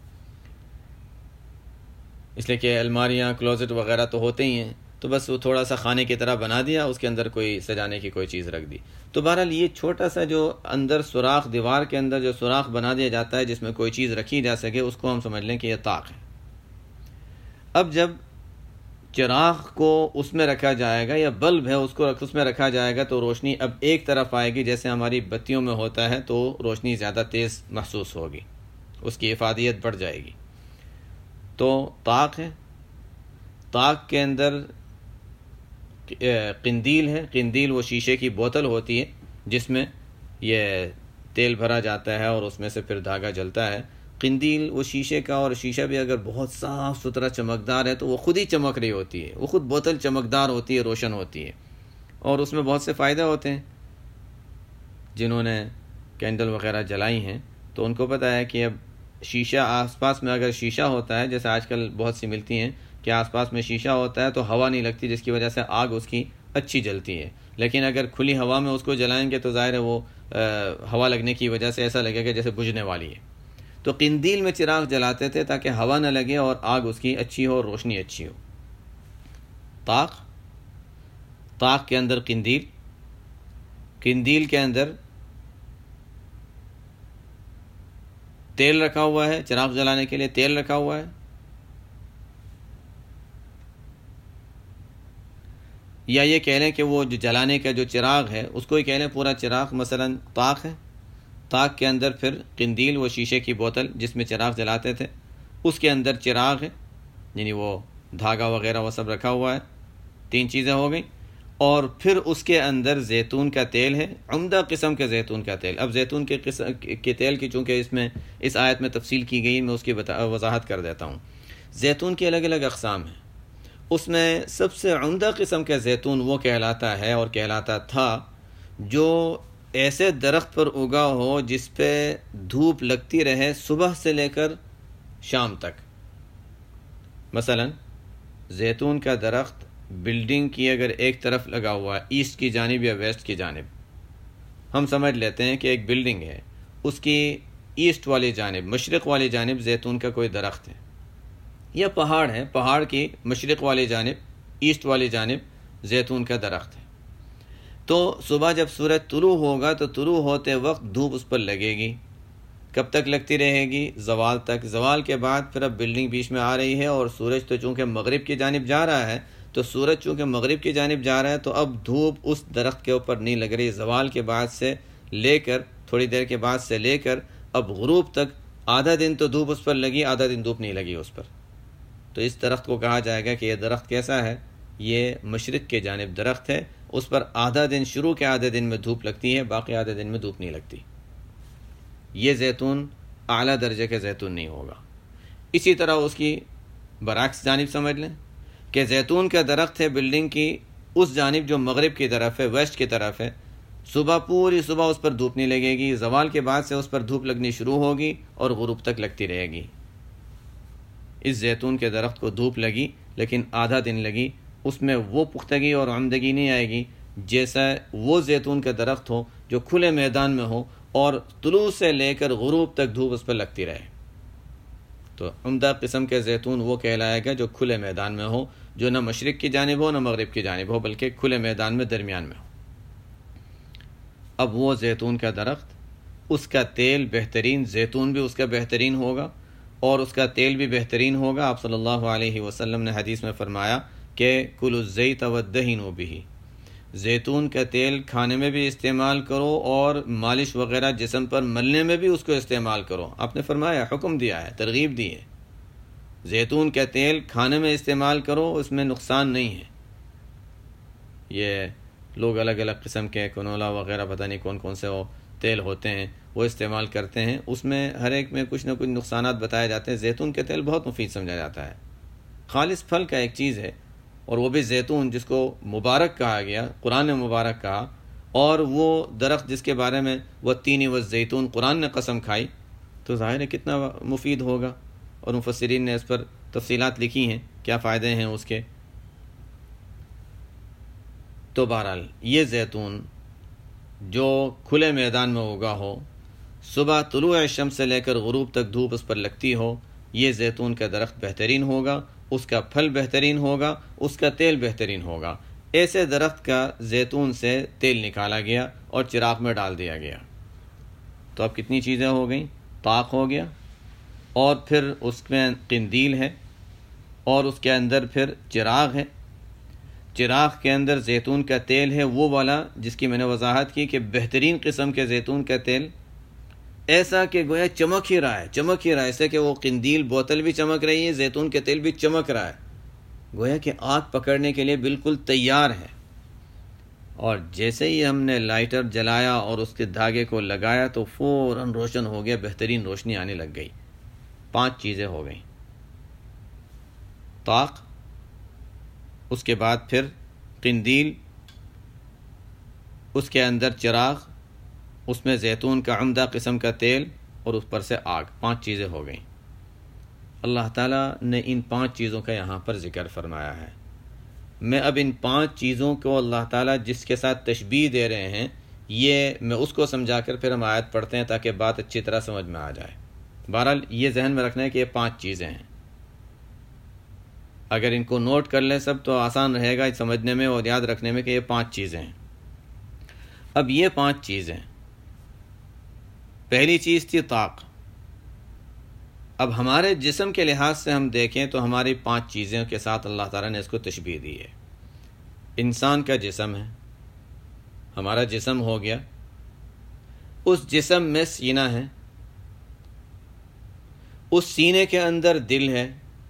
اس لیے کہ الماریاں، کلوزٹ وغیرہ تو ہوتے ہی ہیں، تو بس وہ تھوڑا سا خانے کی طرح بنا دیا، اس کے اندر کوئی سجانے کی کوئی چیز رکھ دی۔ تو بہرحال یہ چھوٹا سا جو اندر سوراخ، دیوار کے اندر جو سوراخ بنا دیا جاتا ہے جس میں کوئی چیز رکھی جا سکے، اس کو ہم سمجھ لیں کہ یہ طاق ہے۔ اب جب چراغ کو اس میں رکھا جائے گا، یا بلب ہے اس کو اس میں رکھا جائے گا، تو روشنی اب ایک طرف آئے گی، جیسے ہماری بتیوں میں ہوتا ہے، تو روشنی زیادہ تیز محسوس ہوگی، اس کی افادیت بڑھ جائے گی۔ تو طاق ہے، طاق کے اندر قندیل ہے۔ قندیل وہ شیشے کی بوتل ہوتی ہے جس میں یہ تیل بھرا جاتا ہے اور اس میں سے پھر دھاگا جلتا ہے۔ قندیل وہ شیشے کا، اور شیشہ بھی اگر بہت صاف ستھرا چمکدار ہے تو وہ خود ہی چمک رہی ہوتی ہے، وہ خود بوتل چمکدار ہوتی ہے، روشن ہوتی ہے، اور اس میں بہت سے فائدے ہوتے ہیں۔ جنہوں نے کینڈل وغیرہ جلائی ہیں تو ان کو پتہ ہے کہ اب شیشہ آس پاس میں اگر شیشہ ہوتا ہے، جیسے آج کل بہت سی ملتی ہیں کہ آس پاس میں شیشہ ہوتا ہے تو ہوا نہیں لگتی، جس کی وجہ سے آگ اس کی اچھی جلتی ہے، لیکن اگر کھلی ہوا میں اس کو جلائیں گے تو ظاہر ہے وہ ہوا لگنے کی وجہ سے ایسا لگے گا جیسے بجھنے والی ہے۔ تو قندیل میں چراغ جلاتے تھے تاکہ ہوا نہ لگے اور آگ اس کی اچھی ہو، روشنی اچھی ہو۔ طاق، طاق کے اندر قندیل، قندیل کے اندر تیل رکھا ہوا ہے، چراغ جلانے کے لیے تیل رکھا ہوا ہے، یا یہ کہہ لیں کہ وہ جو جلانے کا جو چراغ ہے اس کو ہی کہہ لیں پورا چراغ، مثلا طاق ہے۔ طاق کے اندر پھر قندیل، وہ شیشے کی بوتل جس میں چراغ جلاتے تھے، اس کے اندر چراغ ہے، یعنی وہ دھاگا وغیرہ وہ سب رکھا ہوا ہے، تین چیزیں ہو گئیں۔ اور پھر اس کے اندر زیتون کا تیل ہے، عمدہ قسم کے زیتون کا تیل۔ اب زیتون کے قسم کے تیل کی چونکہ اس میں اس آیت میں تفصیل کی گئی، میں اس کی وضاحت کر دیتا ہوں۔ زیتون کی الگ الگ اقسام ہیں، اس میں سب سے عمدہ قسم کا زیتون وہ کہلاتا ہے اور کہلاتا تھا جو ایسے درخت پر اگا ہو جس پہ دھوپ لگتی رہے صبح سے لے کر شام تک۔ مثلا زیتون کا درخت بلڈنگ کی اگر ایک طرف لگا ہوا ہے، ایسٹ کی جانب یا ویسٹ کی جانب، ہم سمجھ لیتے ہیں کہ ایک بلڈنگ ہے، اس کی ایسٹ والی جانب، مشرق والی جانب زیتون کا کوئی درخت ہے، یا پہاڑ ہے، پہاڑ کی مشرق والی جانب، ایسٹ والی جانب زیتون کا درخت ہے۔ تو صبح جب سورج طلوع ہوگا تو طلوع ہوتے وقت دھوپ اس پر لگے گی، کب تک لگتی رہے گی؟ زوال تک۔ زوال کے بعد پھر اب بلڈنگ بیچ میں آ رہی ہے اور سورج تو چونکہ مغرب کی جانب جا رہا ہے، تو سورج چونکہ مغرب کی جانب جا رہا ہے تو اب دھوپ اس درخت کے اوپر نہیں لگ رہی۔ زوال کے بعد سے لے کر تھوڑی دیر کے بعد سے لے کر اب غروب تک آدھا دن تو دھوپ اس پر لگی، آدھا دن دھوپ نہیں لگی اس پر۔ تو اس درخت کو کہا جائے گا کہ یہ درخت کیسا ہے؟ یہ مشرق کے جانب درخت ہے، اس پر آدھا دن، شروع کے آدھے دن میں دھوپ لگتی ہے، باقی آدھے دن میں دھوپ نہیں لگتی۔ یہ زیتون اعلیٰ درجے کے زیتون نہیں ہوگا۔ اسی طرح اس کی برعکس جانب سمجھ لیں کہ زیتون کا درخت ہے بلڈنگ کی اس جانب جو مغرب کی طرف ہے، ویسٹ کی طرف ہے، صبح پوری صبح اس پر دھوپ نہیں لگے گی، زوال کے بعد سے اس پر دھوپ لگنی شروع ہوگی اور غروب تک لگتی رہے گی۔ اس زیتون کے درخت کو دھوپ لگی لیکن آدھا دن لگی، اس میں وہ پختگی اور عمدگی نہیں آئے گی جیسا وہ زیتون کا درخت ہو جو کھلے میدان میں ہو اور طلوع سے لے کر غروب تک دھوپ اس پر لگتی رہے۔ تو عمدہ قسم کے زیتون وہ کہلائے گا جو کھلے میدان میں ہو، جو نہ مشرق کی جانب ہو نہ مغرب کی جانب ہو، بلکہ کھلے میدان میں درمیان میں ہو۔ اب وہ زیتون کا درخت اس کا تیل بہترین، زیتون بھی اس کا بہترین ہوگا اور اس کا تیل بھی بہترین ہوگا۔ آپ صلی اللہ علیہ وسلم نے حدیث میں فرمایا کہ کلوا الزیت وادہنوا بہ، زیتون کا تیل کھانے میں بھی استعمال کرو اور مالش وغیرہ جسم پر ملنے میں بھی اس کو استعمال کرو۔ آپ نے فرمایا، حکم دیا ہے، ترغیب دی ہے، زیتون کا تیل کھانے میں استعمال کرو، اس میں نقصان نہیں ہے۔ یہ لوگ الگ الگ قسم کے کنولا وغیرہ پتہ نہیں کون کون سے وہ تیل ہوتے ہیں وہ استعمال کرتے ہیں، اس میں ہر ایک میں کچھ نہ کچھ نقصانات بتائے جاتے ہیں۔ زیتون کا تیل بہت مفید سمجھا جاتا ہے، خالص پھل کا ایک چیز ہے، اور وہ بھی زیتون جس کو مبارک کہا گیا، قرآن نے مبارک کہا، اور وہ درخت جس کے بارے میں والتین والزیتون قرآن نے قسم کھائی، تو ظاہر ہے کتنا مفید ہوگا، اور مفسرین نے اس پر تفصیلات لکھی ہیں کیا فائدے ہیں اس کے۔ تو بہرحال یہ زیتون جو کھلے میدان میں اگا ہو، صبح طلوع شمس سے لے کر غروب تک دھوپ اس پر لگتی ہو، یہ زیتون کا درخت بہترین ہوگا، اس کا پھل بہترین ہوگا، اس کا تیل بہترین ہوگا۔ ایسے درخت کا زیتون سے تیل نکالا گیا اور چراغ میں ڈال دیا گیا، تو اب کتنی چیزیں ہو گئیں؟ طاق ہو گیا، اور پھر اس میں قندیل ہے، اور اس کے اندر پھر چراغ ہے۔ چراغ کے اندر زیتون کا تیل ہے، وہ والا جس کی میں نے وضاحت کی کہ بہترین قسم کے زیتون کا تیل، ایسا کہ گویا چمک ہی رہا ہے، چمک ہی رہا ہے، ایسے کہ وہ قندیل بوتل بھی چمک رہی ہے، زیتون کے تیل بھی چمک رہا ہے، گویا کہ آگ پکڑنے کے لیے بالکل تیار ہے۔ اور جیسے ہی ہم نے لائٹر جلایا اور اس کے دھاگے کو لگایا تو فوراً روشن ہو گیا، بہترین روشنی آنے لگ گئی۔ پانچ چیزیں ہو گئیں، طاق، اس کے بعد پھر قندیل، اس کے اندر چراغ، اس میں زیتون کا عمدہ قسم کا تیل، اور اس پر سے آگ۔ پانچ چیزیں ہو گئیں۔ اللہ تعالیٰ نے ان پانچ چیزوں کا یہاں پر ذکر فرمایا ہے۔ میں اب ان پانچ چیزوں کو اللہ تعالیٰ جس کے ساتھ تشبیہ دے رہے ہیں، یہ میں اس کو سمجھا کر پھر ہم آیت پڑھتے ہیں تاکہ بات اچھی طرح سمجھ میں آ جائے۔ بہرحال یہ ذہن میں رکھنا ہے کہ یہ پانچ چیزیں ہیں، اگر ان کو نوٹ کر لیں سب تو آسان رہے گا سمجھنے میں اور یاد رکھنے میں کہ یہ پانچ چیزیں ہیں۔ اب یہ پانچ چیزیں، پہلی چیز تھی طاق۔ اب ہمارے جسم کے لحاظ سے ہم دیکھیں تو ہماری پانچ چیزوں کے ساتھ اللہ تعالیٰ نے اس کو تشبیہ دی ہے۔ انسان کا جسم ہے، ہمارا جسم ہو گیا، اس جسم میں سینہ ہے، اس سینے کے اندر دل ہے،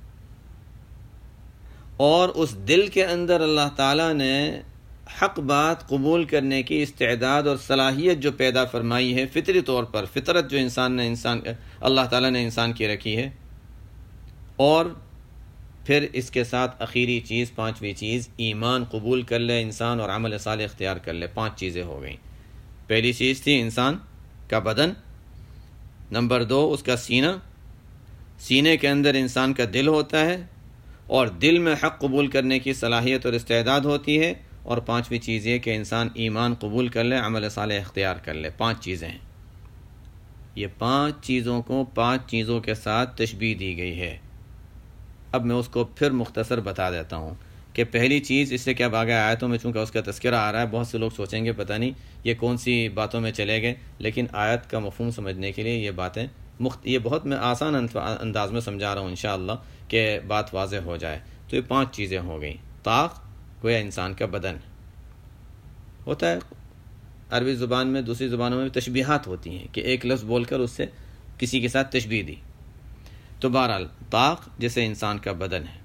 اور اس دل کے اندر اللہ تعالیٰ نے حق بات قبول کرنے کی استعداد اور صلاحیت جو پیدا فرمائی ہے، فطری طور پر فطرت جو انسان نے انسان اللہ تعالیٰ نے انسان کی رکھی ہے۔ اور پھر اس کے ساتھ آخری چیز، پانچویں چیز، ایمان قبول کر لے انسان اور عمل صالح اختیار کر لے۔ پانچ چیزیں ہو گئیں۔ پہلی چیز تھی انسان کا بدن، نمبر دو اس کا سینہ، سینے کے اندر انسان کا دل ہوتا ہے، اور دل میں حق قبول کرنے کی صلاحیت اور استعداد ہوتی ہے، اور پانچویں چیز یہ کہ انسان ایمان قبول کر لے، عمل صالح اختیار کر لے۔ پانچ چیزیں ہیں۔ یہ پانچ چیزوں کو پانچ چیزوں کے ساتھ تشبیہ دی گئی ہے۔ اب میں اس کو پھر مختصر بتا دیتا ہوں کہ پہلی چیز، اس سے کیا آگے آیتوں میں چونکہ اس کا تذکرہ آ رہا ہے، بہت سے لوگ سوچیں گے پتہ نہیں یہ کون سی باتوں میں چلے گئے، لیکن آیت کا مفہوم سمجھنے کے لیے یہ باتیں مخت یہ بہت میں آسان انداز میں سمجھا رہا ہوں انشاءاللہ کہ بات واضح ہو جائے۔ تو یہ پانچ چیزیں ہو گئیں۔ طاق گویا انسان کا بدن ہوتا ہے، عربی زبان میں دوسری زبانوں میں بھی تشبیہات ہوتی ہیں کہ ایک لفظ بول کر اس سے کسی کے ساتھ تشبیہ دی۔ تو بہرحال طاق جیسے انسان کا بدن ہے،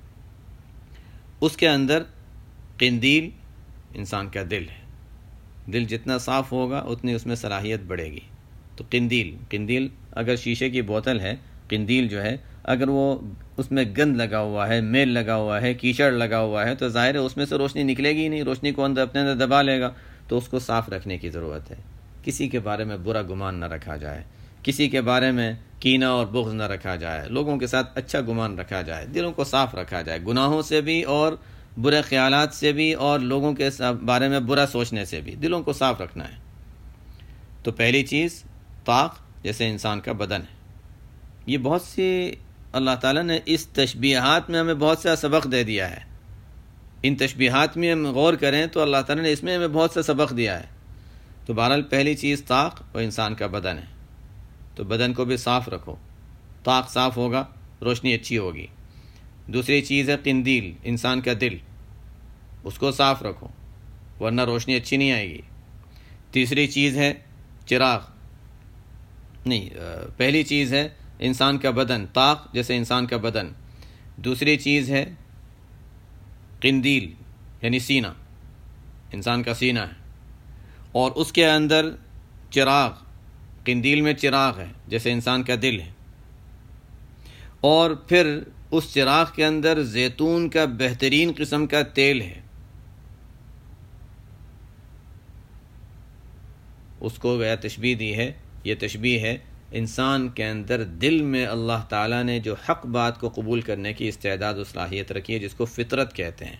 اس کے اندر قندیل انسان کا دل ہے، دل جتنا صاف ہوگا اتنی اس میں صلاحیت بڑھے گی۔ تو قندیل قندیل اگر شیشے کی بوتل ہے، قندیل جو ہے اگر وہ اس میں گند لگا ہوا ہے، میل لگا ہوا ہے، کیچڑ لگا ہوا ہے، تو ظاہر ہے اس میں سے روشنی نکلے گی ہی نہیں، روشنی کو اندر اپنے اندر دبا لے گا۔ تو اس کو صاف رکھنے کی ضرورت ہے۔ کسی کے بارے میں برا گمان نہ رکھا جائے، کسی کے بارے میں کینہ اور بغض نہ رکھا جائے، لوگوں کے ساتھ اچھا گمان رکھا جائے، دلوں کو صاف رکھا جائے گناہوں سے بھی اور برے خیالات سے بھی اور لوگوں کے بارے میں برا سوچنے سے بھی، دلوں کو صاف رکھنا ہے۔ تو پہلی چیز طاق جیسے انسان کا بدن ہے۔ یہ بہت سی اللہ تعالیٰ نے اس تشبیہات میں ہمیں بہت سا سبق دے دیا ہے۔ ان تشبیہات میں ہم غور کریں تو اللہ تعالیٰ نے اس میں ہمیں بہت سا سبق دیا ہے۔ تو بہرحال پہلی چیز طاق وہ انسان کا بدن ہے۔ تو بدن کو بھی صاف رکھو، طاق صاف ہوگا روشنی اچھی ہوگی۔ دوسری چیز ہے قندیل، انسان کا دل، اس کو صاف رکھو ورنہ روشنی اچھی نہیں آئے گی۔ تیسری چیز ہے چراغ، نہیں پہلی چیز ہے انسان کا بدن، طاق جیسے انسان کا بدن۔ دوسری چیز ہے قندیل یعنی سینہ، انسان کا سینہ ہے، اور اس کے اندر چراغ، قندیل میں چراغ ہے جیسے انسان کا دل ہے، اور پھر اس چراغ کے اندر زیتون کا بہترین قسم کا تیل ہے، اس کو گیا تشبیہ دی ہے۔ یہ تشبیہ ہے انسان کے اندر دل میں اللہ تعالیٰ نے جو حق بات کو قبول کرنے کی استعداد و صلاحیت رکھی ہے، جس کو فطرت کہتے ہیں۔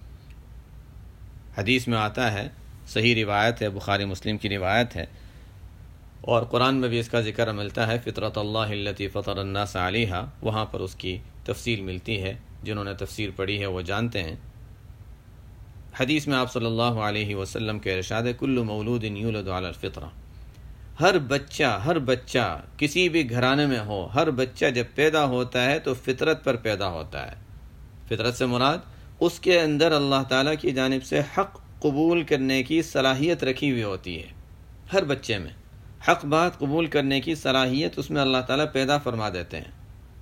حدیث میں آتا ہے، صحیح روایت ہے، بخاری مسلم کی روایت ہے، اور قرآن میں بھی اس کا ذکر ملتا ہے، فطرت اللہ التی فطر الناس علیہا، وہاں پر اس کی تفصیل ملتی ہے، جنہوں نے تفسیر پڑھی ہے وہ جانتے ہیں۔ حدیث میں آپ صلی اللہ علیہ وسلم کے ارشاد ہے، کل مولود یولد علی الفطرہ، ہر بچہ ہر بچہ کسی بھی گھرانے میں ہو، ہر بچہ جب پیدا ہوتا ہے تو فطرت پر پیدا ہوتا ہے۔ فطرت سے مراد اس کے اندر اللہ تعالیٰ کی جانب سے حق قبول کرنے کی صلاحیت رکھی ہوئی ہوتی ہے۔ ہر بچے میں حق بات قبول کرنے کی صلاحیت اس میں اللہ تعالیٰ پیدا فرما دیتے ہیں۔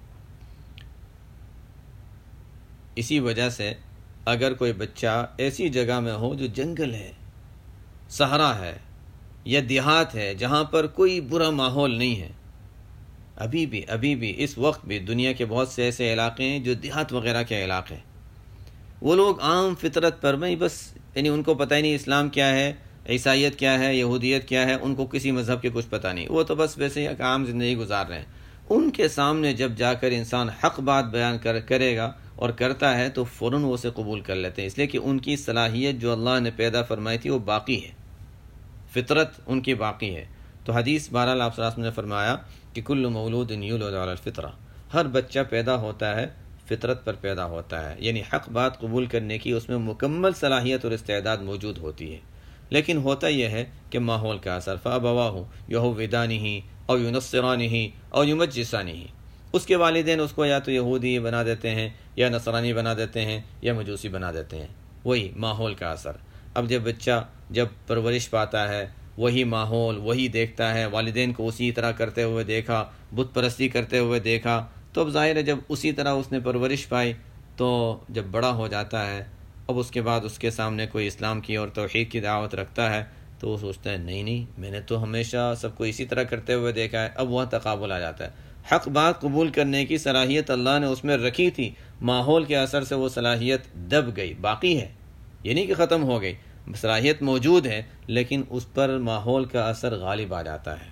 اسی وجہ سے اگر کوئی بچہ ایسی جگہ میں ہو جو جنگل ہے، صحرا ہے یا دیہات ہے، جہاں پر کوئی برا ماحول نہیں ہے، ابھی بھی ابھی بھی اس وقت بھی دنیا کے بہت سے ایسے علاقے ہیں جو دیہات وغیرہ کے علاقے ہیں، وہ لوگ عام فطرت پر میں بس یعنی ان کو پتہ ہی نہیں اسلام کیا ہے، عیسائیت کیا ہے، یہودیت کیا ہے، ان کو کسی مذہب کے کچھ پتہ نہیں، وہ تو بس ویسے ہی عام زندگی گزار رہے ہیں۔ ان کے سامنے جب جا کر انسان حق بات بیان کر کرے گا اور کرتا ہے تو فوراً وہ اسے قبول کر لیتے ہیں، اس لیے کہ ان کی صلاحیت جو اللہ نے پیدا فرمائی تھی وہ باقی ہے، فطرت ان کی باقی ہے۔ تو حدیث بہرحال آپ صلی اللہ علیہ وسلم نے فرمایا کہ کل مولود یولد علی الفطرہ، ہر بچہ پیدا ہوتا ہے فطرت پر پیدا ہوتا ہے، یعنی حق بات قبول کرنے کی اس میں مکمل صلاحیت اور استعداد موجود ہوتی ہے۔ لیکن ہوتا یہ ہے کہ ماحول کا اثر، فَأَبَوَاهُ يُهَوِّدَانِهِ او يُنَصِّرَانِهِ او يُمَجِّسَانِهِ، اس کے والدین اس کو یا تو یہودی بنا دیتے ہیں یا نصرانی بنا دیتے ہیں یا مجوسی بنا دیتے ہیں، وہی ماحول کا اثر۔ اب جب بچہ جب پرورش پاتا ہے، وہی ماحول وہی دیکھتا ہے، والدین کو اسی طرح کرتے ہوئے دیکھا، بت پرستی کرتے ہوئے دیکھا، تو اب ظاہر ہے جب اسی طرح اس نے پرورش پائی تو جب بڑا ہو جاتا ہے، اب اس کے بعد اس کے سامنے کوئی اسلام کی اور توحید کی دعوت رکھتا ہے تو وہ سوچتا ہے نہیں نہیں میں نے تو ہمیشہ سب کو اسی طرح کرتے ہوئے دیکھا ہے۔ اب وہاں تقابل آ جاتا ہے۔ حق بات قبول کرنے کی صلاحیت اللہ نے اس میں رکھی تھی، ماحول کے اثر سے وہ صلاحیت دب گئی، باقی ہے، یہ نہیں کہ ختم ہو گئی، صلاحیت موجود ہے لیکن اس پر ماحول کا اثر غالب آ جاتا ہے۔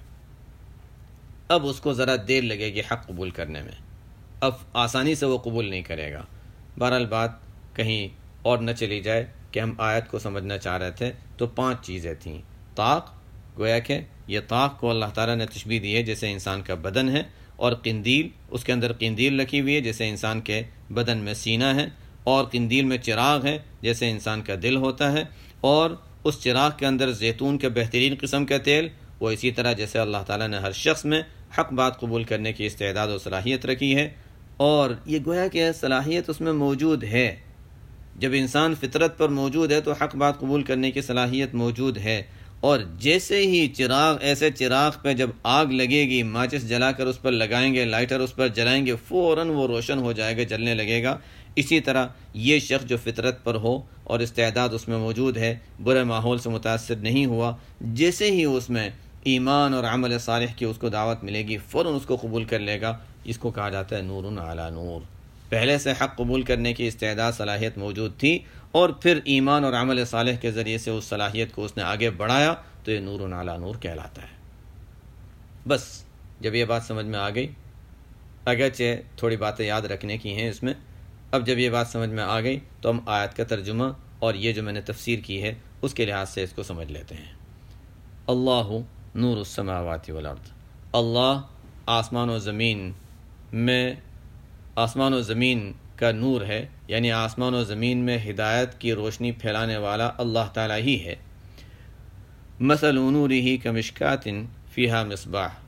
اب اس کو ذرا دیر لگے گی حق قبول کرنے میں، اب آسانی سے وہ قبول نہیں کرے گا۔ بہرحال بات کہیں اور نہ چلی جائے کہ ہم آیت کو سمجھنا چاہ رہے تھے، تو پانچ چیزیں تھیں۔ طاق، گویا کہ یہ طاق کو اللہ تعالیٰ نے تشبیہ دی ہے جیسے انسان کا بدن ہے، اور قندیل، اس کے اندر قندیل رکھی ہوئی ہے جیسے انسان کے بدن میں سینہ ہے، اور قندیل میں چراغ ہے جیسے انسان کا دل ہوتا ہے، اور اس چراغ کے اندر زیتون کے بہترین قسم کا تیل، وہ اسی طرح جیسے اللہ تعالیٰ نے ہر شخص میں حق بات قبول کرنے کی استعداد و صلاحیت رکھی ہے، اور یہ گویا کہ صلاحیت اس میں موجود ہے۔ جب انسان فطرت پر موجود ہے تو حق بات قبول کرنے کی صلاحیت موجود ہے، اور جیسے ہی چراغ، ایسے چراغ پہ جب آگ لگے گی، ماچس جلا کر اس پر لگائیں گے، لائٹر اس پر جلائیں گے، فوراً وہ روشن ہو جائے گا، جلنے لگے گا۔ اسی طرح یہ شخص جو فطرت پر ہو اور استعداد اس میں موجود ہے، برے ماحول سے متاثر نہیں ہوا، جیسے ہی اس میں ایمان اور عمل صالح کی اس کو دعوت ملے گی، فوراً اس کو قبول کر لے گا۔ اس کو کہا جاتا ہے نور علی نور۔ پہلے سے حق قبول کرنے کی استعداد صلاحیت موجود تھی، اور پھر ایمان اور عمل صالح کے ذریعے سے اس صلاحیت کو اس نے آگے بڑھایا، تو یہ نور علی نور کہلاتا ہے۔ بس جب یہ بات سمجھ میں آ گئی، اگرچہ تھوڑی باتیں یاد رکھنے کی ہیں اس میں، اب جب یہ بات سمجھ میں آ گئی تو ہم آیت کا ترجمہ اور یہ جو میں نے تفسیر کی ہے اس کے لحاظ سے اس کو سمجھ لیتے ہیں۔ اللہ نور السماوات والارض، اللہ آسمان و زمین میں آسمان و زمین کا نور ہے، یعنی آسمان و زمین میں ہدایت کی روشنی پھیلانے والا اللہ تعالیٰ ہی ہے۔ مثل نورہ کمشکات فیہا مصباح،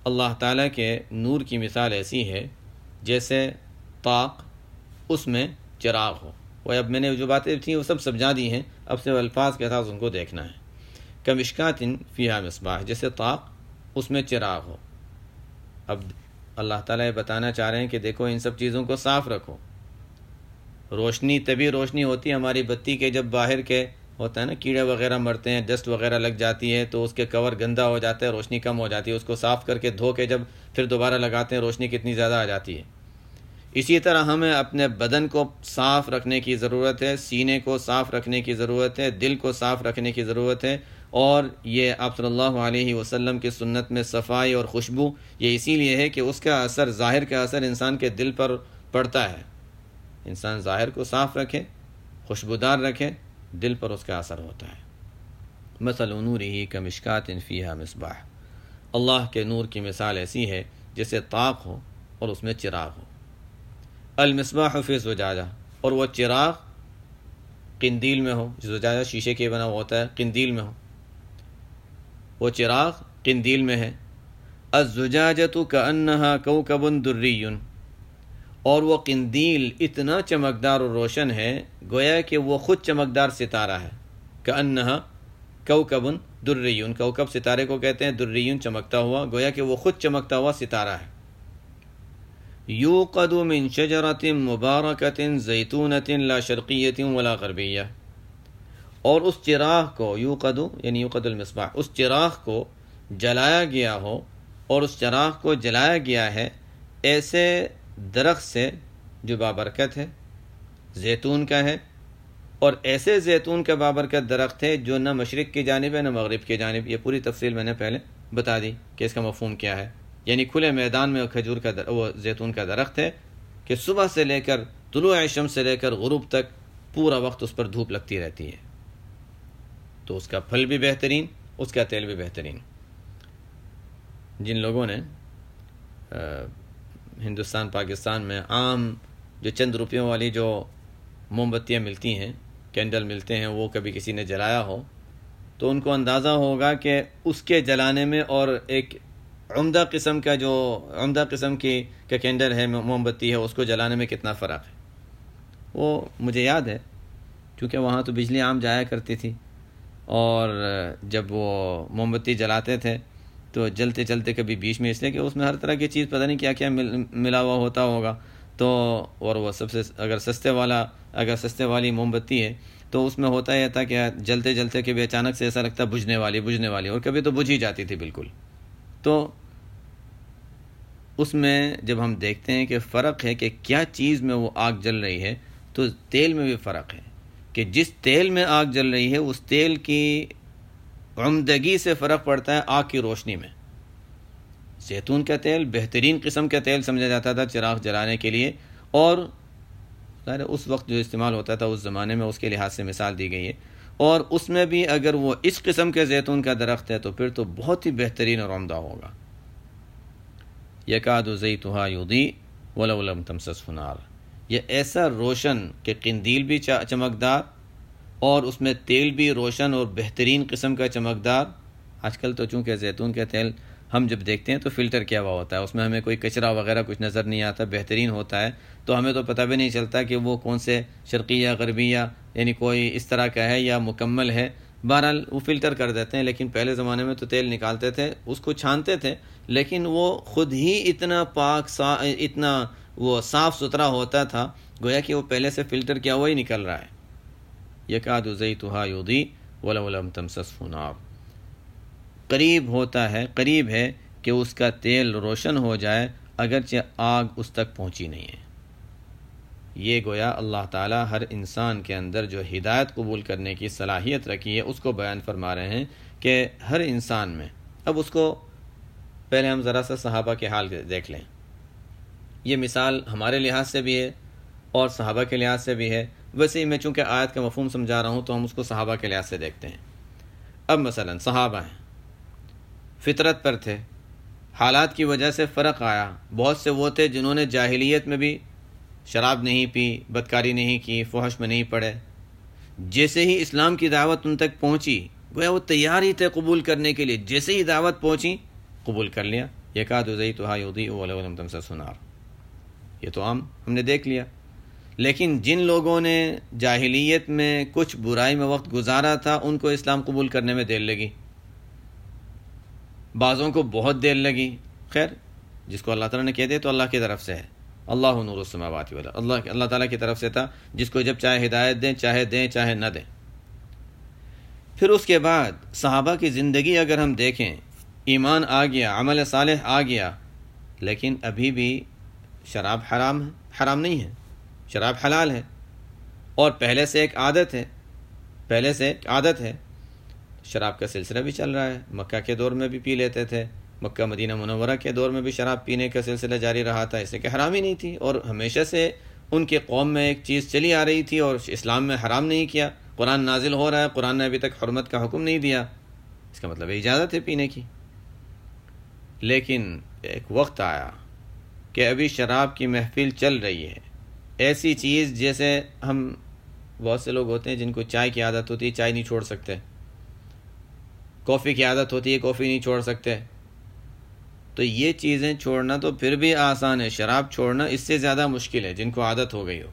اللہ تعالیٰ کے نور کی مثال ایسی ہے جیسے طاق، اس میں چراغ ہو۔ وہ اب میں نے جو باتیں تھیں وہ سب سمجھا دی ہیں، اب سے الفاظ کے ساتھ ان کو دیکھنا ہے۔ کمشکات فیہا مصباح، جیسے طاق اس میں چراغ ہو۔ اب اللہ تعالیٰ یہ بتانا چاہ رہے ہیں کہ دیکھو ان سب چیزوں کو صاف رکھو۔ روشنی تبھی روشنی ہوتی ہے ہماری بتی کے جب باہر کے ہوتا ہے نا کیڑے وغیرہ مرتے ہیں، ڈسٹ وغیرہ لگ جاتی ہے تو اس کے کور گندا ہو جاتا ہے، روشنی کم ہو جاتی ہے، اس کو صاف کر کے دھو کے جب پھر دوبارہ لگاتے ہیں روشنی کتنی زیادہ آ جاتی ہے۔ اسی طرح ہمیں اپنے بدن کو صاف رکھنے کی ضرورت ہے، سینے کو صاف رکھنے کی ضرورت ہے، دل کو صاف رکھنے کی ضرورت ہے، اور یہ آپ صلی اللہ علیہ وسلم کی سنت میں صفائی اور خوشبو یہ اسی لیے ہے کہ اس کا اثر، ظاہر کا اثر انسان کے دل پر پڑتا ہے۔ انسان ظاہر کو صاف رکھے، خوشبودار رکھے، دل پر اس کا اثر ہوتا ہے۔ مثل نورہ کمشکات فیہا مصباح، اللہ کے نور کی مثال ایسی ہے جیسے طاق ہو اور اس میں چراغ ہو۔ المصباح فی زجاجہ، اور وہ چراغ قندیل میں ہو، زجاجہ شیشے کے بنا ہوتا ہے، قندیل میں ہو، وہ چراغ قندیل میں ہے۔ الزجاجۃ کأنہا کوکب دری، اور وہ قندیل اتنا چمکدار اور روشن ہے گویا کہ وہ خود چمکدار ستارہ ہے۔ کأنہا کوکب دری، کوکب ستارے کو کہتے ہیں، دری چمکتا ہوا، گویا کہ وہ خود چمکتا ہوا ستارہ ہے۔ یوقد من شجرۃ مبارکۃ زیتونۃ لا شرقیۃ ولا غربیہ، اور اس چراغ کو یوقد یعنی یوقد المصباح، اس چراغ کو جلایا گیا ہو، اور اس چراغ کو جلایا گیا ہے ایسے درخت سے جو بابرکت ہے، زیتون کا ہے، اور ایسے زیتون کا بابرکت درخت ہے جو نہ مشرق کی جانب ہے نہ مغرب کی جانب۔ یہ پوری تفصیل میں نے پہلے بتا دی کہ اس کا مفہوم کیا ہے۔ یعنی کھلے میدان میں کھجور کا در... وہ زیتون کا درخت ہے کہ صبح سے لے کر طلوع شمس سے لے کر غروب تک پورا وقت اس پر دھوپ لگتی رہتی ہے، تو اس کا پھل بھی بہترین، اس کا تیل بھی بہترین۔ جن لوگوں نے ہندوستان پاکستان میں عام جو چند روپیوں والی جو موم بتیاں ملتی ہیں، کینڈل ملتے ہیں، وہ کبھی کسی نے جلایا ہو تو ان کو اندازہ ہوگا کہ اس کے جلانے میں اور ایک عمدہ قسم کا جو عمدہ قسم کی کا کینڈل ہے، موم بتی ہے، اس کو جلانے میں کتنا فرق ہے۔ وہ مجھے یاد ہے کیونکہ وہاں تو بجلی عام جایا کرتی تھی، اور جب وہ موم بتی جلاتے تھے تو جلتے جلتے کبھی بیچ میں، اس لیے کہ اس میں ہر طرح کی چیز پتہ نہیں کیا کیا مل ملا ہوا ہوتا ہوگا، تو اور وہ سب سے اگر سستے والا اگر سستے والی موم بتی ہے تو اس میں ہوتا یہ تھا کہ جلتے جلتے کبھی اچانک سے ایسا لگتا بجھنے والی بجھنے والی اور کبھی تو بجھ ہی جاتی تھی بالکل۔ تو اس میں جب ہم دیکھتے ہیں کہ فرق ہے کہ کیا چیز میں وہ آگ جل رہی ہے، تو تیل میں بھی فرق ہے کہ جس تیل میں آگ جل رہی ہے اس تیل کی عمدگی سے فرق پڑتا ہے آگ کی روشنی میں۔ زیتون کا تیل بہترین قسم کا تیل سمجھا جاتا تھا چراغ جلانے کے لیے، اور اس وقت جو استعمال ہوتا تھا اس زمانے میں اس کے لحاظ سے مثال دی گئی ہے، اور اس میں بھی اگر وہ اس قسم کے زیتون کا درخت ہے تو پھر تو بہت ہی بہترین اور عمدہ ہوگا۔ یکاد زیتها یضیء ولو لم تمسسه نار، یہ ایسا روشن کہ قندیل بھی چمکدار اور اس میں تیل بھی روشن اور بہترین قسم کا چمکدار۔ آج کل تو چونکہ زیتون کا تیل ہم جب دیکھتے ہیں تو فلٹر کیا ہوا ہوتا ہے، اس میں ہمیں کوئی کچرا وغیرہ کچھ نظر نہیں آتا، بہترین ہوتا ہے، تو ہمیں تو پتہ بھی نہیں چلتا کہ وہ کون سے شرقیہ غربیہ یعنی کوئی اس طرح کا ہے یا مکمل ہے، بہرحال وہ فلٹر کر دیتے ہیں۔ لیکن پہلے زمانے میں تو تیل نکالتے تھے، اس کو چھانتے تھے، لیکن وہ خود ہی اتنا پاک سا اتنا وہ صاف ستھرا ہوتا تھا گویا کہ وہ پہلے سے فلٹر کیا ہوا ہی نکل رہا ہے۔ یکاد زیتها یضیء ولو لم تمسسه نار، قریب ہوتا ہے قریب ہے کہ اس کا تیل روشن ہو جائے اگرچہ آگ اس تک پہنچی نہیں ہے۔ یہ گویا اللہ تعالیٰ ہر انسان کے اندر جو ہدایت قبول کرنے کی صلاحیت رکھی ہے اس کو بیان فرما رہے ہیں کہ ہر انسان میں، اب اس کو پہلے ہم ذرا سا صحابہ کے حال دیکھ لیں۔ یہ مثال ہمارے لحاظ سے بھی ہے اور صحابہ کے لحاظ سے بھی ہے، ویسے ہی میں چونکہ آیت کا مفہوم سمجھا رہا ہوں تو ہم اس کو صحابہ کے لحاظ سے دیکھتے ہیں۔ اب مثلا صحابہ ہیں، فطرت پر تھے، حالات کی وجہ سے فرق آیا، بہت سے وہ تھے جنہوں نے جاہلیت میں بھی شراب نہیں پی، بدکاری نہیں کی، فحش میں نہیں پڑے، جیسے ہی اسلام کی دعوت ان تک پہنچی گویا وہ تیار ہی تھے قبول کرنے کے لیے، جیسے ہی دعوت پہنچی قبول کر لیا۔ یکاد زیتھا یضیء ولو لم تمسسہ نار، یہ تو عام ہم نے دیکھ لیا۔ لیکن جن لوگوں نے جاہلیت میں کچھ برائی میں وقت گزارا تھا ان کو اسلام قبول کرنے میں دیر لگی، بعضوں کو بہت دیر لگی۔ خیر، جس کو اللہ تعالیٰ نے کہہ دے تو اللہ کی طرف سے ہے، اللہ نور السماوات والارض، اللہ اللہ تعالیٰ کی طرف سے تھا، جس کو جب چاہے ہدایت دیں، چاہے دیں چاہے نہ دیں۔ پھر اس کے بعد صحابہ کی زندگی اگر ہم دیکھیں، ایمان آ گیا، عمل صالح آ گیا، لیکن ابھی بھی شراب حرام ہے، حرام نہیں ہے، شراب حلال ہے، اور پہلے سے ایک عادت ہے، پہلے سے ایک عادت ہے، شراب کا سلسلہ بھی چل رہا ہے۔ مکہ کے دور میں بھی پی لیتے تھے، مکہ مدینہ منورہ کے دور میں بھی شراب پینے کا سلسلہ جاری رہا تھا، اس لیے کہ حرام ہی نہیں تھی، اور ہمیشہ سے ان کے قوم میں ایک چیز چلی آ رہی تھی اور اسلام میں حرام نہیں کیا۔ قرآن نازل ہو رہا ہے، قرآن نے ابھی تک حرمت کا حکم نہیں دیا، اس کا مطلب اجازت ہے پینے کی۔ لیکن ایک وقت آیا کہ ابھی شراب کی محفل چل رہی ہے، ایسی چیز جیسے ہم بہت سے لوگ ہوتے ہیں جن کو چائے کی عادت ہوتی ہے، چائے نہیں چھوڑ سکتے، کافی کی عادت ہوتی ہے، کافی نہیں چھوڑ سکتے، تو یہ چیزیں چھوڑنا تو پھر بھی آسان ہے، شراب چھوڑنا اس سے زیادہ مشکل ہے جن کو عادت ہو گئی ہو۔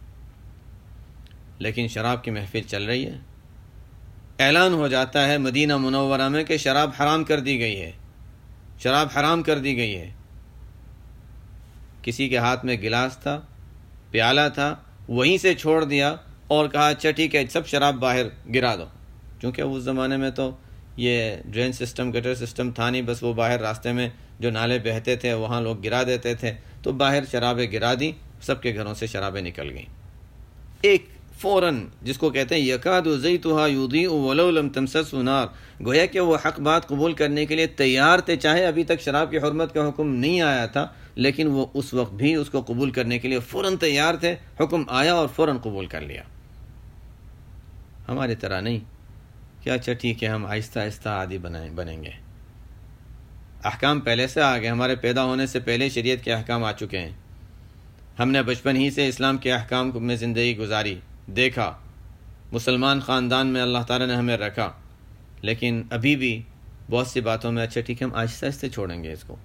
لیکن شراب کی محفل چل رہی ہے، اعلان ہو جاتا ہے مدینہ منورہ میں کہ شراب حرام کر دی گئی ہے، شراب حرام کر دی گئی ہے۔ کسی کے ہاتھ میں گلاس تھا، پیالہ تھا، وہیں سے چھوڑ دیا اور کہا اچھا ٹھیک ہے سب شراب باہر گرا دو، کیونکہ اس زمانے میں تو یہ ڈرین سسٹم گٹر سسٹم تھا نہیں، بس وہ باہر راستے میں جو نالے بہتے تھے وہاں لوگ گرا دیتے تھے، تو باہر شرابیں گرا دیں، سب کے گھروں سے شرابیں نکل گئیں۔ ایک فوراً جس کو کہتے ہیں یکاد زیتھا یضیء ولو لم تمسسہ نار، گویا کہ وہ حق بات قبول کرنے کے لیے تیار تھے، چاہے ابھی تک شراب کی حرمت کا حکم نہیں آیا تھا، لیکن وہ اس وقت بھی اس کو قبول کرنے کے لیے فوراً تیار تھے، حکم آیا اور فوراً قبول کر لیا۔ ہماری طرح نہیں کہ اچھا ٹھیک ہے ہم آہستہ آہستہ عادی بنائیں بنیں گے۔ احکام پہلے سے آ گئے، ہمارے پیدا ہونے سے پہلے شریعت کے احکام آ چکے ہیں، ہم نے بچپن ہی سے اسلام کے احکام میں زندگی گزاری، دیکھا، مسلمان خاندان میں اللہ تعالیٰ نے ہمیں رکھا، لیکن ابھی بھی بہت سی باتوں میں اچھا ٹھیک ہے ہم آہستہ آہستہ چھوڑیں گے، اس کو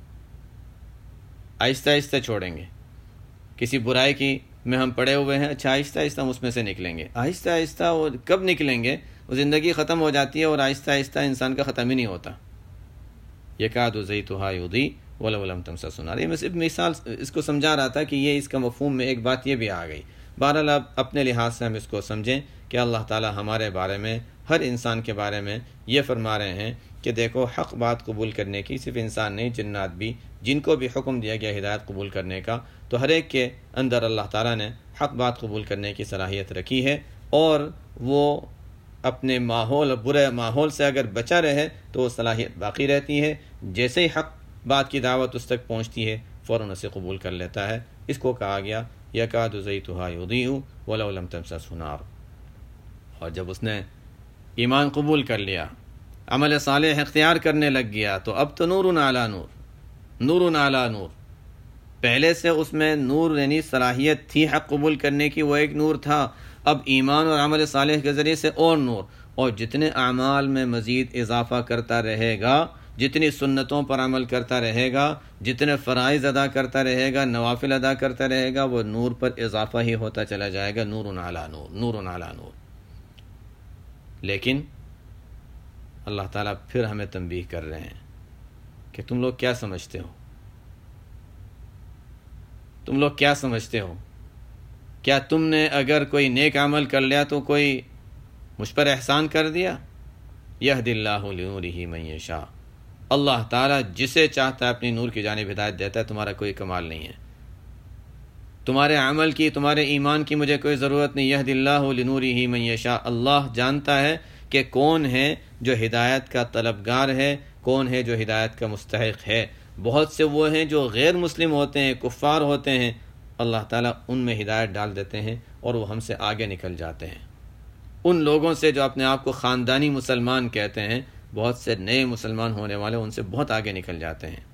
آہستہ آہستہ چھوڑیں گے۔ کسی برائی کی میں ہم پڑے ہوئے ہیں، اچھا آہستہ آہستہ ہم اس میں سے نکلیں گے، آہستہ آہستہ وہ کب نکلیں گے؟ وہ زندگی ختم ہو جاتی ہے اور آہستہ آہستہ انسان کا ختم ہی نہیں ہوتا۔ یکاد زیتھا یضیء ولو لم تمسسہ نار، یہ میں صرف مثال اس کو سمجھا رہا تھا کہ یہ اس کا مفہوم میں ایک بات یہ بھی آ گئی۔ بہرحال اب اپنے لحاظ سے ہم اس کو سمجھیں کہ اللہ تعالیٰ ہمارے بارے میں، ہر انسان کے بارے میں یہ فرما رہے ہیں کہ دیکھو حق بات قبول کرنے کی صرف انسان نہیں، جنات بھی، جن کو بھی حکم دیا گیا ہدایت قبول کرنے کا، تو ہر ایک کے اندر اللہ تعالیٰ نے حق بات قبول کرنے کی صلاحیت رکھی ہے، اور وہ اپنے ماحول برے ماحول سے اگر بچا رہے تو وہ صلاحیت باقی رہتی ہے، جیسے ہی حق بات کی دعوت اس تک پہنچتی ہے فوراً اسے قبول کر لیتا ہے۔ اس کو کہا گیا یکاد زیتھا یضیء ولو لم تمسسہ نار۔ اور جب اس نے ایمان قبول کر لیا، عمل صالح اختیار کرنے لگ گیا، تو اب تو نور علی نور، نور علی نور، پہلے سے اس میں نور یعنی صلاحیت تھی حق قبول کرنے کی، وہ ایک نور تھا، اب ایمان اور عمل صالح کے ذریعے سے اور نور، اور جتنے اعمال میں مزید اضافہ کرتا رہے گا، جتنی سنتوں پر عمل کرتا رہے گا، جتنے فرائض ادا کرتا رہے گا، نوافل ادا کرتا رہے گا، وہ نور پر اضافہ ہی ہوتا چلا جائے گا، نور علی نور، نور علی نور۔ لیکن اللہ تعالیٰ پھر ہمیں تنبیہ کر رہے ہیں کہ تم لوگ کیا سمجھتے ہو، تم لوگ کیا سمجھتے ہو، کیا تم نے اگر کوئی نیک عمل کر لیا تو کوئی مجھ پر احسان کر دیا؟ یہدی اللہ لنورہ من یشاء، اللہ تعالیٰ جسے چاہتا ہے اپنی نور کی جانب ہدایت دیتا ہے، تمہارا کوئی کمال نہیں ہے، تمہارے عمل کی، تمہارے ایمان کی مجھے کوئی ضرورت نہیں۔ یہدی اللہ لنورہ من یشاء، اللہ جانتا ہے کہ کون ہے جو ہدایت کا طلبگار ہے، کون ہے جو ہدایت کا مستحق ہے۔ بہت سے وہ ہیں جو غیر مسلم ہوتے ہیں، کفار ہوتے ہیں، اللہ تعالیٰ ان میں ہدایت ڈال دیتے ہیں اور وہ ہم سے آگے نکل جاتے ہیں۔ ان لوگوں سے جو اپنے آپ کو خاندانی مسلمان کہتے ہیں، بہت سے نئے مسلمان ہونے والے ان سے بہت آگے نکل جاتے ہیں۔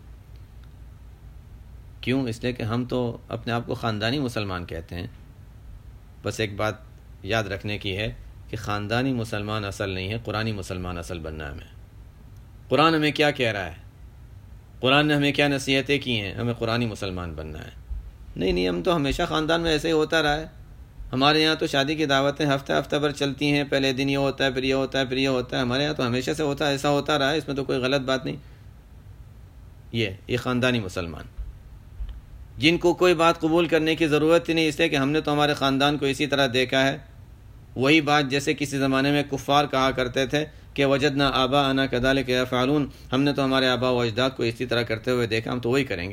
کیوں؟ اس لیے کہ ہم تو اپنے آپ کو خاندانی مسلمان کہتے ہیں۔ بس ایک بات یاد رکھنے کی ہے کہ خاندانی مسلمان اصل نہیں ہے، قرآنی مسلمان اصل بننا ہے ہمیں۔ قرآن ہمیں کیا کہہ رہا ہے؟ قرآن نے ہمیں کیا نصیحتیں کی ہیں؟ ہمیں قرآنی مسلمان بننا ہے۔ نہیں نہیں، ہم تو ہمیشہ خاندان میں ایسے ہی ہوتا رہا ہے، ہمارے یہاں تو شادی کی دعوتیں ہفتہ ہفتہ بھر چلتی ہیں، پہلے دن یہ ہوتا ہے، پھر یہ ہوتا ہے، پھر یہ ہوتا ہے، ہمارے یہاں تو ہمیشہ سے ہوتا ہے، ایسا ہوتا رہا ہے، اس میں تو کوئی غلط بات نہیں۔ یہ یہ خاندانی مسلمان جن کو کوئی بات قبول کرنے کی ضرورت ہی نہیں، اس لیے کہ ہم نے تو ہمارے خاندان کو اسی طرح دیکھا ہے، وہی بات جیسے کسی زمانے میں کفار کہا کرتے تھے کہ وجدنا آباءنا کذالک یفعلون، ہم نے تو ہمارے آباء و اجداد کو اسی طرح کرتے ہوئے دیکھا، ہم تو وہی کریں گے۔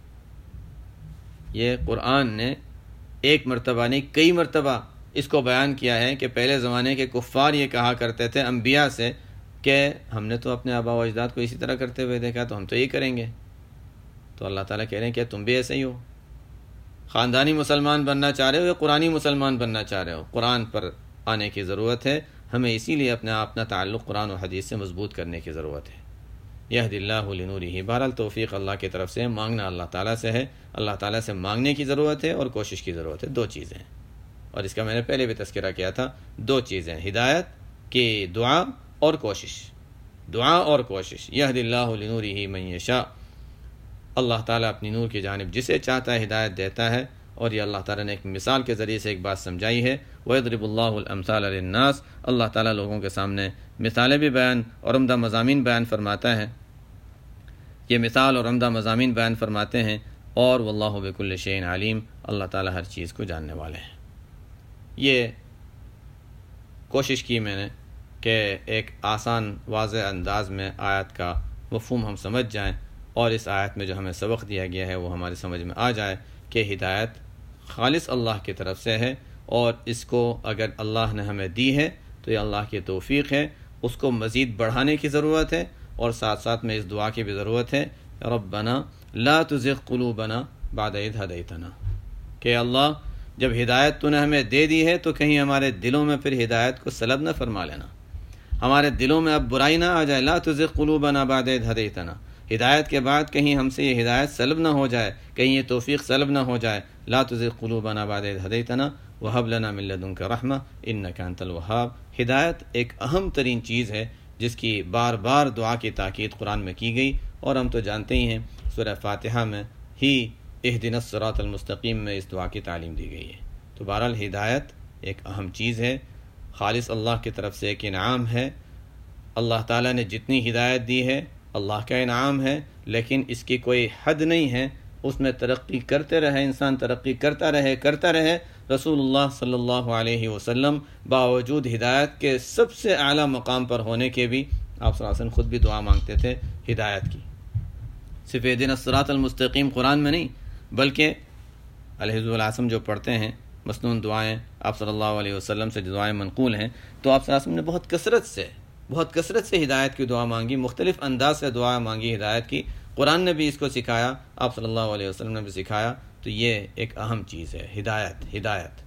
یہ قرآن نے ایک مرتبہ نہیں کئی مرتبہ اس کو بیان کیا ہے کہ پہلے زمانے کے کفار یہ کہا کرتے تھے انبیاء سے کہ ہم نے تو اپنے آباء و اجداد کو اسی طرح کرتے ہوئے دیکھا، تو ہم تو یہی کریں گے۔ تو اللہ تعالیٰ کہہ رہے ہیں کہ تم بھی ایسے ہی ہو، خاندانی مسلمان بننا چاہ رہے ہو یا قرآنی مسلمان بننا چاہ رہے ہو؟ قرآن پر آنے کی ضرورت ہے، ہمیں اسی لیے اپنا اپنا تعلق قرآن و حدیث سے مضبوط کرنے کی ضرورت ہے۔ یہد اللہ لنورہ، بہرحال توفیق اللہ کی طرف سے، مانگنا اللہ تعالیٰ سے ہے، اللہ تعالیٰ سے مانگنے کی ضرورت ہے اور کوشش کی ضرورت ہے، دو چیزیں، اور اس کا میں نے پہلے بھی تذکرہ کیا تھا، دو چیزیں، ہدایت کی دعا اور کوشش، دعا اور کوشش۔ یہد اللہ لنورہ من یشاء، اللہ تعالیٰ اپنی نور کی جانب جسے چاہتا ہے ہدایت دیتا ہے، اور یہ اللہ تعالیٰ نے ایک مثال کے ذریعے سے ایک بات سمجھائی ہے، وَيَضْرِبُ اللَّهُ الْأَمْثَالَ لِلنَّاسِ، اللہ تعالیٰ لوگوں کے سامنے مثالیں بھی بیان اور عمدہ مضامین بیان فرماتا ہے، یہ مثال اور عمدہ مضامین بیان فرماتے ہیں، اور واللہ بکل شیء علیم، اللہ تعالیٰ ہر چیز کو جاننے والے ہیں۔ یہ کوشش کی میں نے کہ ایک آسان واضح انداز میں آیت کا مفہوم ہم سمجھ جائیں، اور اس آیت میں جو ہمیں سبق دیا گیا ہے وہ ہماری سمجھ میں آ جائے کہ ہدایت خالص اللہ کی طرف سے ہے، اور اس کو اگر اللہ نے ہمیں دی ہے تو یہ اللہ کی توفیق ہے، اس کو مزید بڑھانے کی ضرورت ہے، اور ساتھ ساتھ میں اس دعا کی بھی ضرورت ہے، ربنا لا تزغ قلوبنا بعد اذ ہدیتنا، کہ اللہ جب ہدایت تو نے ہمیں دے دی ہے تو کہیں ہمارے دلوں میں پھر ہدایت کو سلب نہ فرما لینا، ہمارے دلوں میں اب برائی نہ آ جائے، لا تزغ قلوبنا بعد اذ ہدیتنا، ہدایت کے بعد کہیں ہم سے یہ ہدایت سلب نہ ہو جائے، کہیں یہ توفیق سلب نہ ہو جائے، لا تزغ قلوبنا بعد اذ ہدیتنا وہب لنا من لدنک رحمہ انک انت الوہاب۔ ہدایت ایک اہم ترین چیز ہے جس کی بار بار دعا کی تاکید قرآن میں کی گئی، اور ہم تو جانتے ہی ہیں سورہ فاتحہ میں ہی اہدنا الصراط المستقیم میں اس دعا کی تعلیم دی گئی ہے۔ تو بہرحال ہدایت ایک اہم چیز ہے، خالص اللہ کی طرف سے ایک انعام ہے، اللہ تعالیٰ نے جتنی ہدایت دی ہے اللہ کا انعام ہے، لیکن اس کی کوئی حد نہیں ہے، اس میں ترقی کرتے رہے انسان، ترقی کرتا رہے کرتا رہے۔ رسول اللہ صلی اللہ علیہ وسلم باوجود ہدایت کے سب سے اعلیٰ مقام پر ہونے کے بھی آپ صلی اللہ علیہ وسلم خود بھی دعا مانگتے تھے ہدایت کی، صرف اہدنا الصراط المستقیم قرآن میں نہیں بلکہ الحزب العاصم جو پڑھتے ہیں مسنون دعائیں آپ صلی اللہ علیہ وسلم سے جو دعائیں منقول ہیں، تو آپ صلی اللہ علیہ وسلم نے بہت کثرت سے بہت کثرت سے ہدایت کی دعا مانگی، مختلف انداز سے دعا مانگی ہدایت کی، قرآن نے بھی اس کو سکھایا، آپ صلی اللہ علیہ وسلم نے بھی سکھایا۔ تو یہ ایک اہم چیز ہے، ہدایت ہدایت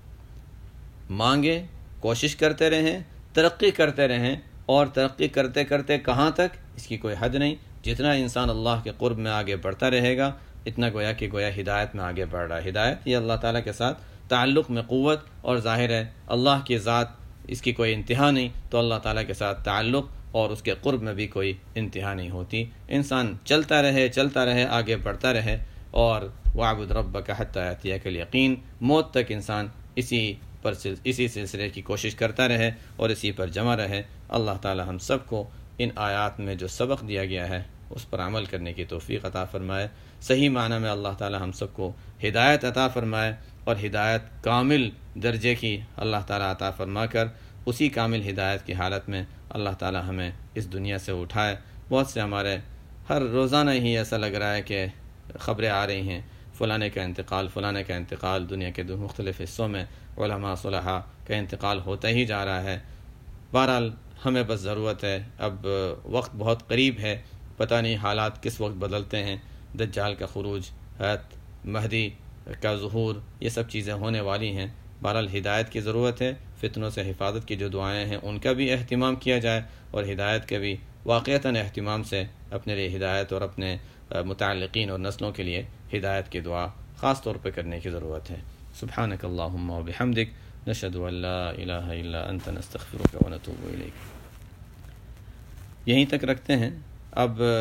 مانگے، کوشش کرتے رہیں، ترقی کرتے رہیں، اور ترقی کرتے کرتے کہاں تک اس کی کوئی حد نہیں، جتنا انسان اللہ کے قرب میں آگے بڑھتا رہے گا اتنا گویا کہ گویا ہدایت میں آگے بڑھ رہا ہے۔ ہدایت یہ اللہ تعالیٰ کے ساتھ تعلق میں قوت، اور ظاہر ہے اللہ کی ذات اس کی کوئی انتہا نہیں، تو اللہ تعالیٰ کے ساتھ تعلق اور اس کے قرب میں بھی کوئی انتہا نہیں ہوتی۔ انسان چلتا رہے چلتا رہے آگے بڑھتا رہے، اور وَاعْبُدْ رَبَّكَ حَتَّىٰ يَأْتِيَكَ الْيَقِينُ، موت تک انسان اسی پر اسی سلسلے کی کوشش کرتا رہے اور اسی پر جمع رہے۔ اللہ تعالیٰ ہم سب کو ان آیات میں جو سبق دیا گیا ہے اس پر عمل کرنے کی توفیق عطا فرمائے، صحیح معنی میں اللہ تعالیٰ ہم سب کو ہدایت عطا فرمائے، اور ہدایت کامل درجے کی اللہ تعالیٰ عطا فرما کر اسی کامل ہدایت کی حالت میں اللہ تعالیٰ ہمیں اس دنیا سے اٹھائے۔ بہت سے ہمارے ہر روزانہ ہی ایسا لگ رہا ہے کہ خبریں آ رہی ہیں فلانے کا انتقال فلانے کا انتقال، دنیا کے دو مختلف حصوں میں علماء صلحاء کا انتقال ہوتا ہی جا رہا ہے۔ بہرحال ہمیں بس ضرورت ہے، اب وقت بہت قریب ہے، پتہ نہیں حالات کس وقت بدلتے ہیں، دجال کا خروج، حیات مہدی کا ظہور، یہ سب چیزیں ہونے والی ہیں۔ بہرحال ہدایت کی ضرورت ہے، فتنوں سے حفاظت کی جو دعائیں ہیں ان کا بھی اہتمام کیا جائے، اور ہدایت کے بھی واقعتاً اہتمام سے اپنے لیے ہدایت اور اپنے متعلقین اور نسلوں کے لیے ہدایت کی دعا خاص طور پہ کرنے کی ضرورت ہے۔ سبحانک اللہم و بحمدک، نشہد ان لا الہ الا انت، نستغفرک و نتوب الیک۔ یہیں تک رکھتے ہیں، اب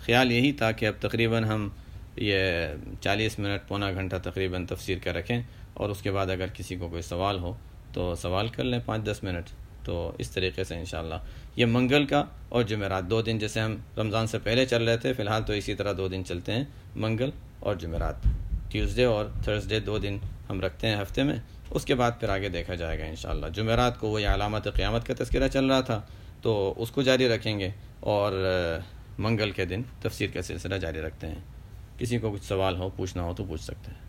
خیال یہی تھا کہ اب تقریباً ہم یہ چالیس منٹ پونا گھنٹہ تقریباً تفسیر کا رکھیں، اور اس کے بعد اگر کسی کو کوئی سوال ہو تو سوال کر لیں پانچ دس منٹ. تو اس طریقے سے انشاءاللہ یہ منگل کا اور جمعرات دو دن جیسے ہم رمضان سے پہلے چل رہے تھے، فی الحال تو اسی طرح دو دن چلتے ہیں، منگل اور جمعرات. ٹیوزڈے اور تھرسڈے دو دن ہم رکھتے ہیں ہفتے میں، اس کے بعد پھر آگے دیکھا جائے گا انشاءاللہ. جمعرات کو وہی علامات قیامت کا تذکرہ چل رہا تھا تو اس کو جاری رکھیں گے، اور منگل کے دن تفسیر کا سلسلہ جاری رکھتے ہیں. کسی کو کچھ سوال ہو پوچھنا ہو تو پوچھ سکتے ہیں.